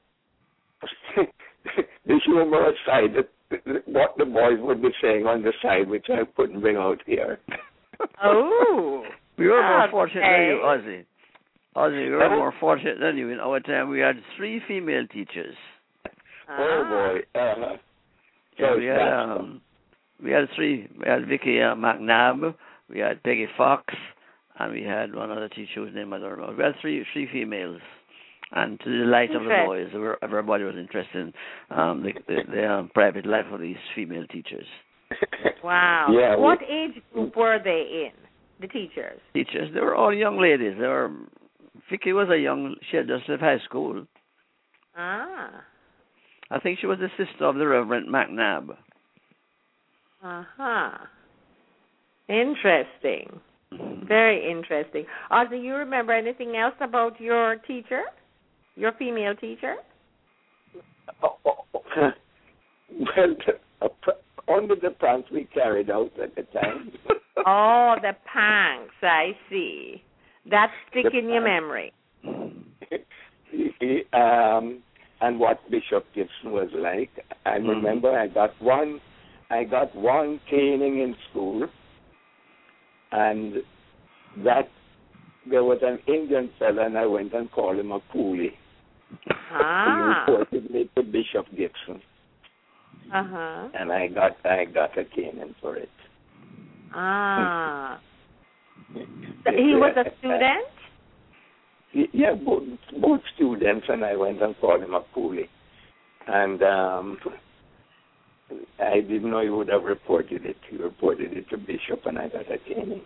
The humorous side, that what the boys would be saying on the side, which I couldn't bring out here. Oh. We were more Okay. fortunate than you, Ozzy. Ozzy, we were more fortunate than you. In our time, we had three female teachers. Oh boy! Uh, Yeah, we had um, we had three. We had Vicky uh, McNabb, we had Peggy Fox, and we had one other teacher whose name I don't remember. We had three three females, and to the delight of the boys, they were, everybody was interested in um, the, the, the um, private life of these female teachers. Wow. Yeah, what we, age group were they in, the teachers? Teachers, they were all young ladies. They were. Vicky was a young. She had just left high school. Ah. I think she was the sister of the Reverend McNabb. Uh-huh. Interesting. Very interesting. Uh, do you remember anything else about your teacher, your female teacher? oh, oh, oh. Well, uh, only the pranks we carried out at the time. Oh, the pranks. I see. That stick The in your pranks. memory. um, and what Bishop Gibson was like. I Mm. remember I got one, I got one caning in school, and that there was an Indian fella, and I went and called him a coolie. Ah. He reported me to Bishop Gibson, Uh-huh. and I got I got a caning for it. Ah. So he was a student? Yeah, both, both students, and I went and called him a coolie. And um, I didn't know he would have reported it. He reported it to Bishop, and I got a caning.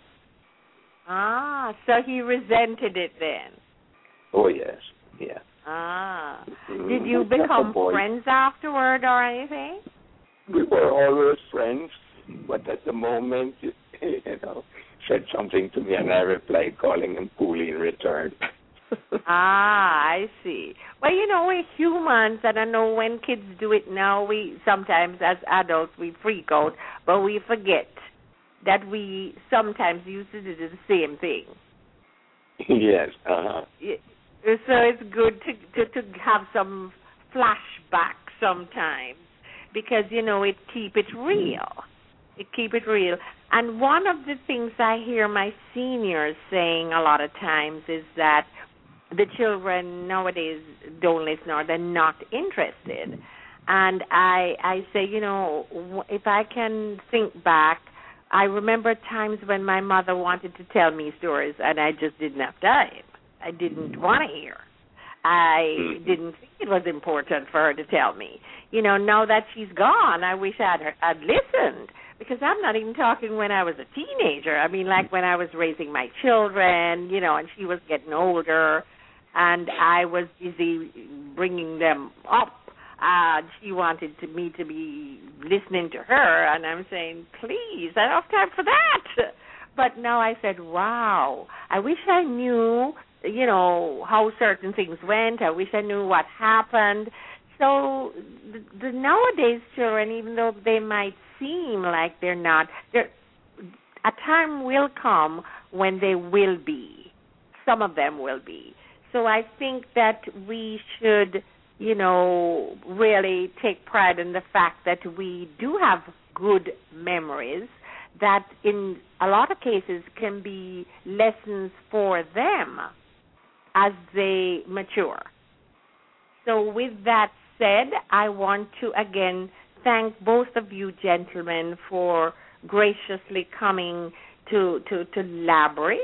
Ah, so he resented it then. Oh, yes, yeah. Ah. Mm, Did you just a become boy. friends afterward or anything? We were always friends, but at the moment, you know, said something to me, and I replied, calling him coolie in return. Ah, I see. Well, you know, we're humans, and I know when kids do it now, we sometimes, as adults, we freak out, but we forget that we sometimes used to do the same thing. Yes, uh-huh. So it's good to, to to have some flashbacks sometimes, because, you know, it keep it real. It keep it real. And one of the things I hear my seniors saying a lot of times is that the children nowadays don't listen or they're not interested. And I I say, you know, if I can think back, I remember times when my mother wanted to tell me stories and I just didn't have time. I didn't want to hear. I didn't think it was important for her to tell me. You know, now that she's gone, I wish I'd, I'd listened, because I'm not even talking when I was a teenager. I mean, like when I was raising my children, you know, and she was getting older, and I was busy bringing them up. Uh, she wanted to, me to be listening to her, and I'm saying, please, I don't have time for that. But now I said, wow, I wish I knew, you know, how certain things went. I wish I knew what happened. So the, the nowadays children, even though they might seem like they're not, they're, a time will come when they will be. Some of them will be. So I think that we should you know, really take pride in the fact that we do have good memories that in a lot of cases can be lessons for them as they mature. So with that said, I want to again thank both of you gentlemen for graciously coming to, to, to Labrish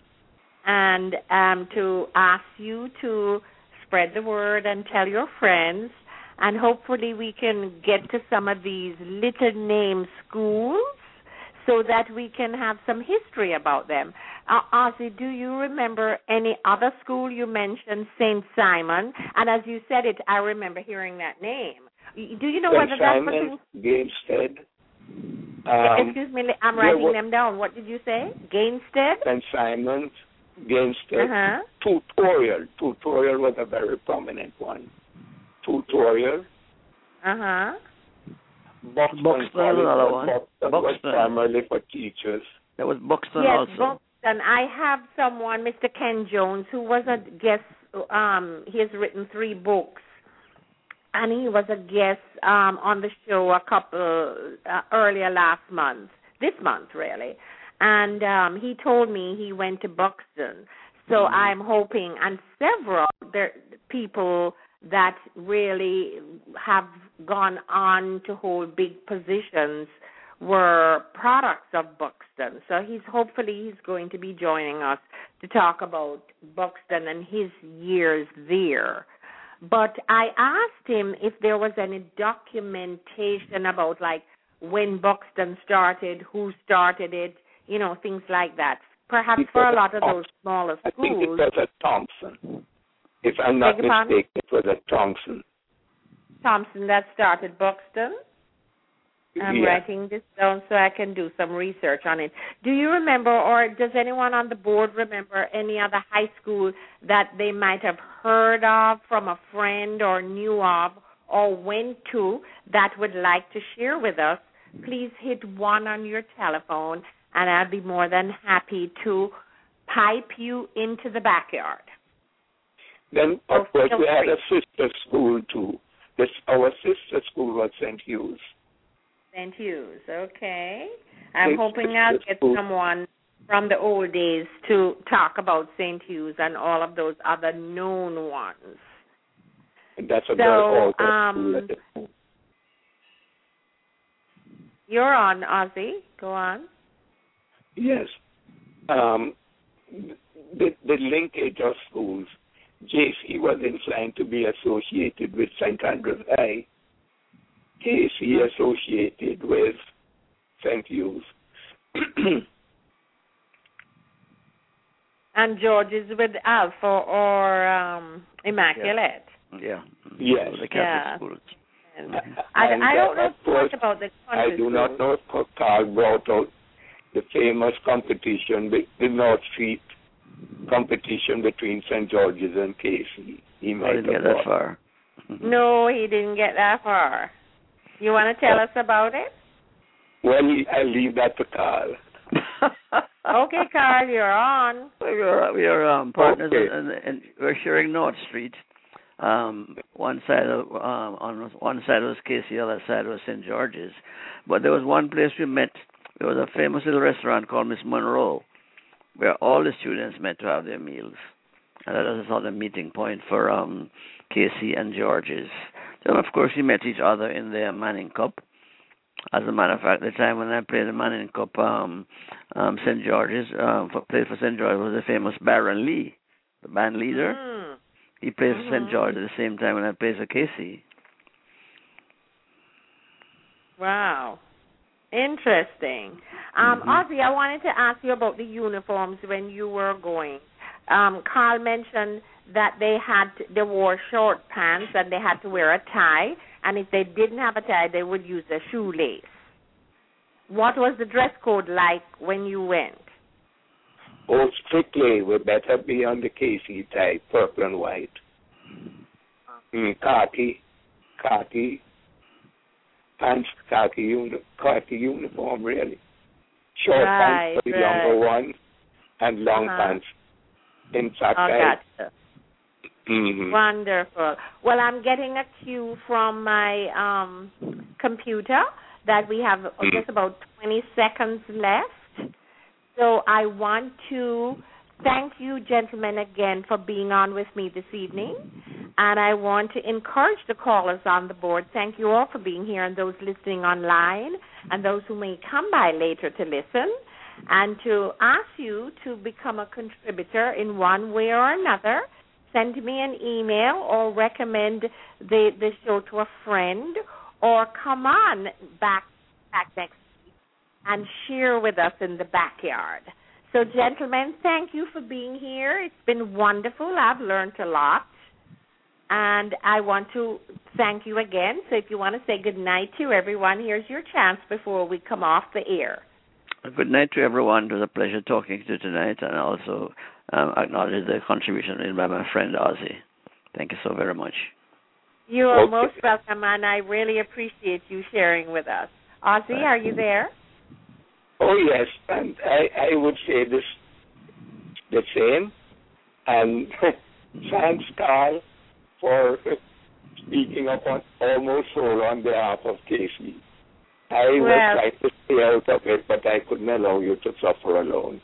and um, to ask you to spread the word and tell your friends, and hopefully we can get to some of these little name schools so that we can have some history about them. Uh, Ozzy, do you remember any other school? You mentioned Saint Simon, and as you said it, I remember hearing that name. Do you know Saint whether Simon, that's Gainstead. Um, Excuse me, I'm writing was, them down. What did you say? Gainstead? Saint Simon's, Gainstead. Uh-huh. Tutorial. Tutorial was a very prominent one. Tutorial. Uh-huh. Buxton, Buxton was another one. Buxton, Buxton was primarily for teachers. There was Buxton yes, also. Buxton. I have someone, Mister Ken Jones, who was a guest. Um, he has written three books, and he was a guest um, on the show a couple uh, earlier last month, this month really, and um, he told me he went to Buxton. So mm-hmm. I'm hoping, and several there people that really have gone on to hold big positions were products of Buxton. So he's hopefully he's going to be joining us to talk about Buxton and his years there. But I asked him if there was any documentation about, like, when Buxton started, who started it, you know, things like that. Perhaps for a lot of those smaller schools. I think it was at Thompson. If I'm not mistaken, it was at Thompson. Thompson that started Buxton? I'm yeah. writing this down so I can do some research on it. Do you remember, or does anyone on the board remember any other high school that they might have heard of from a friend or knew of or went to that would like to share with us? Please hit one on your telephone, and I'll be more than happy to pipe you into the backyard. Then, of course, we had a sister school, too. This, our sister school was Saint Hugh's. Saint Hugh's, okay. I'm hoping I'll get someone from the old days to talk about Saint Hugh's and all of those other known ones. And that's a so, very old um, school. You're on, Ozzy. Go on. Yes. Um, the, the linkage of schools. J C was inclined to be associated with Saint Andrew's High. K C associated with Saint Hugh's. And George is with Alpha or um, Immaculate. Yeah. Yes. The Catholic yeah. schools. And, I, and, I don't know much about the country I do schools. not know if Carl brought out the famous competition, the North Street competition between Saint George's and K C. He might I didn't get that far. No, he didn't get that far. You want to tell us about it? Well, I'll leave that to Carl. Okay, Carl, you're on. We're, we're um, partners, Okay. and, and we're sharing North Street. Um, one side of um, on one side was K C, the other side was Saint George's. But there was one place we met. There was a famous little restaurant called Miss Monroe, where all the students met to have their meals. And that was another meeting point for um, K C and George's. Then, of course, we met each other in the Manning Cup. As a matter of fact, the time when I played the Manning Cup, um, um, Saint George's, um, for, played for Saint George was the famous Baron Lee, the band leader. Mm. He played Mm-hmm. for Saint George at the same time when I played for K C. Wow. Interesting. Um, mm-hmm. Ozzy, I wanted to ask you about the uniforms when you were going. Um, Carl mentioned that they had to, they wore short pants and they had to wear a tie, and if they didn't have a tie, they would use a shoelace. What was the dress code like when you went? Oh, strictly, we better be on the K C type, purple and white. Mm, khaki, khaki, pants, khaki, uni- khaki uniform, really. Short right, pants for the right. younger ones and long uh-huh. pants. In fact, oh, I, gotcha. Mm-hmm. Wonderful. Well, I'm getting a cue from my um, computer that we have mm-hmm. just about twenty seconds left. So I want to thank you, gentlemen, again for being on with me this evening. And I want to encourage the callers on the board. Thank you all for being here, and those listening online and those who may come by later to listen, and to ask you to become a contributor in one way or another. Send me an email or recommend the, the show to a friend, or come on back, back next week and share with us in the backyard. So, gentlemen, thank you for being here. It's been wonderful. I've learned a lot. And I want to thank you again. So if you want to say good night to everyone, here's your chance before we come off the air. Good night to everyone. It was a pleasure talking to you tonight, and also um, acknowledge the contribution made by my friend Ozzy. Thank you so very much. You are Okay. most welcome, and I really appreciate you sharing with us. Ozzy, Right. are you there? Oh, yes, and I, I would say this the same. And thanks, Carl, for speaking up on Almost Soul on behalf of Casey. I Well, was trying to stay out of it, but I couldn't allow you to suffer alone.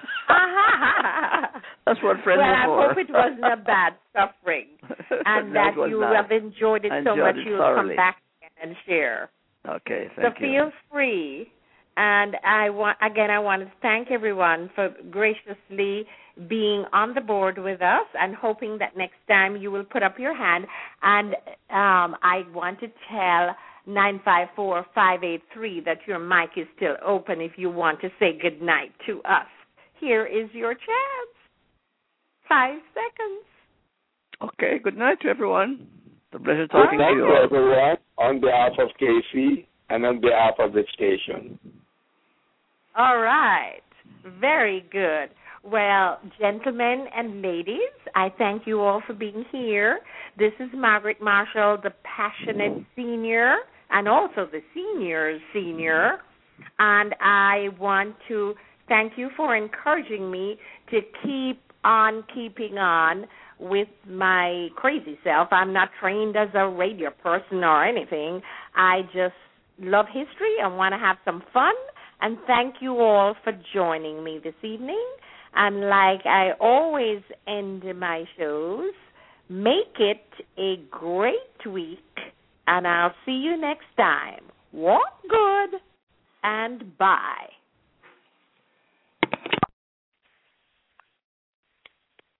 That's what friends well, are I for. hope it wasn't a bad suffering, and That that was you not. have enjoyed it I so enjoyed much it you'll thoroughly. come back and share. Okay, So thank you. feel free. And I want again, I want to thank everyone for graciously being on the board with us, and hoping that next time you will put up your hand. And um, I want to tell nine five four, five eight three that your mic is still open if you want to say good night to us. Here is your chance. Five seconds. Okay, good night to everyone. It's a pleasure Good talking night to you to all. everyone on behalf of Casey and on behalf of the station. All right. Very good. Well, gentlemen and ladies, I thank you all for being here. This is Margaret Marshall, the passionate senior, and also the senior's senior. And I want to thank you for encouraging me to keep on keeping on with my crazy self. I'm not trained as a radio person or anything. I just love history and want to have some fun. And thank you all for joining me this evening. And like I always end my shows, make it a great week, and I'll see you next time. Walk good, and bye.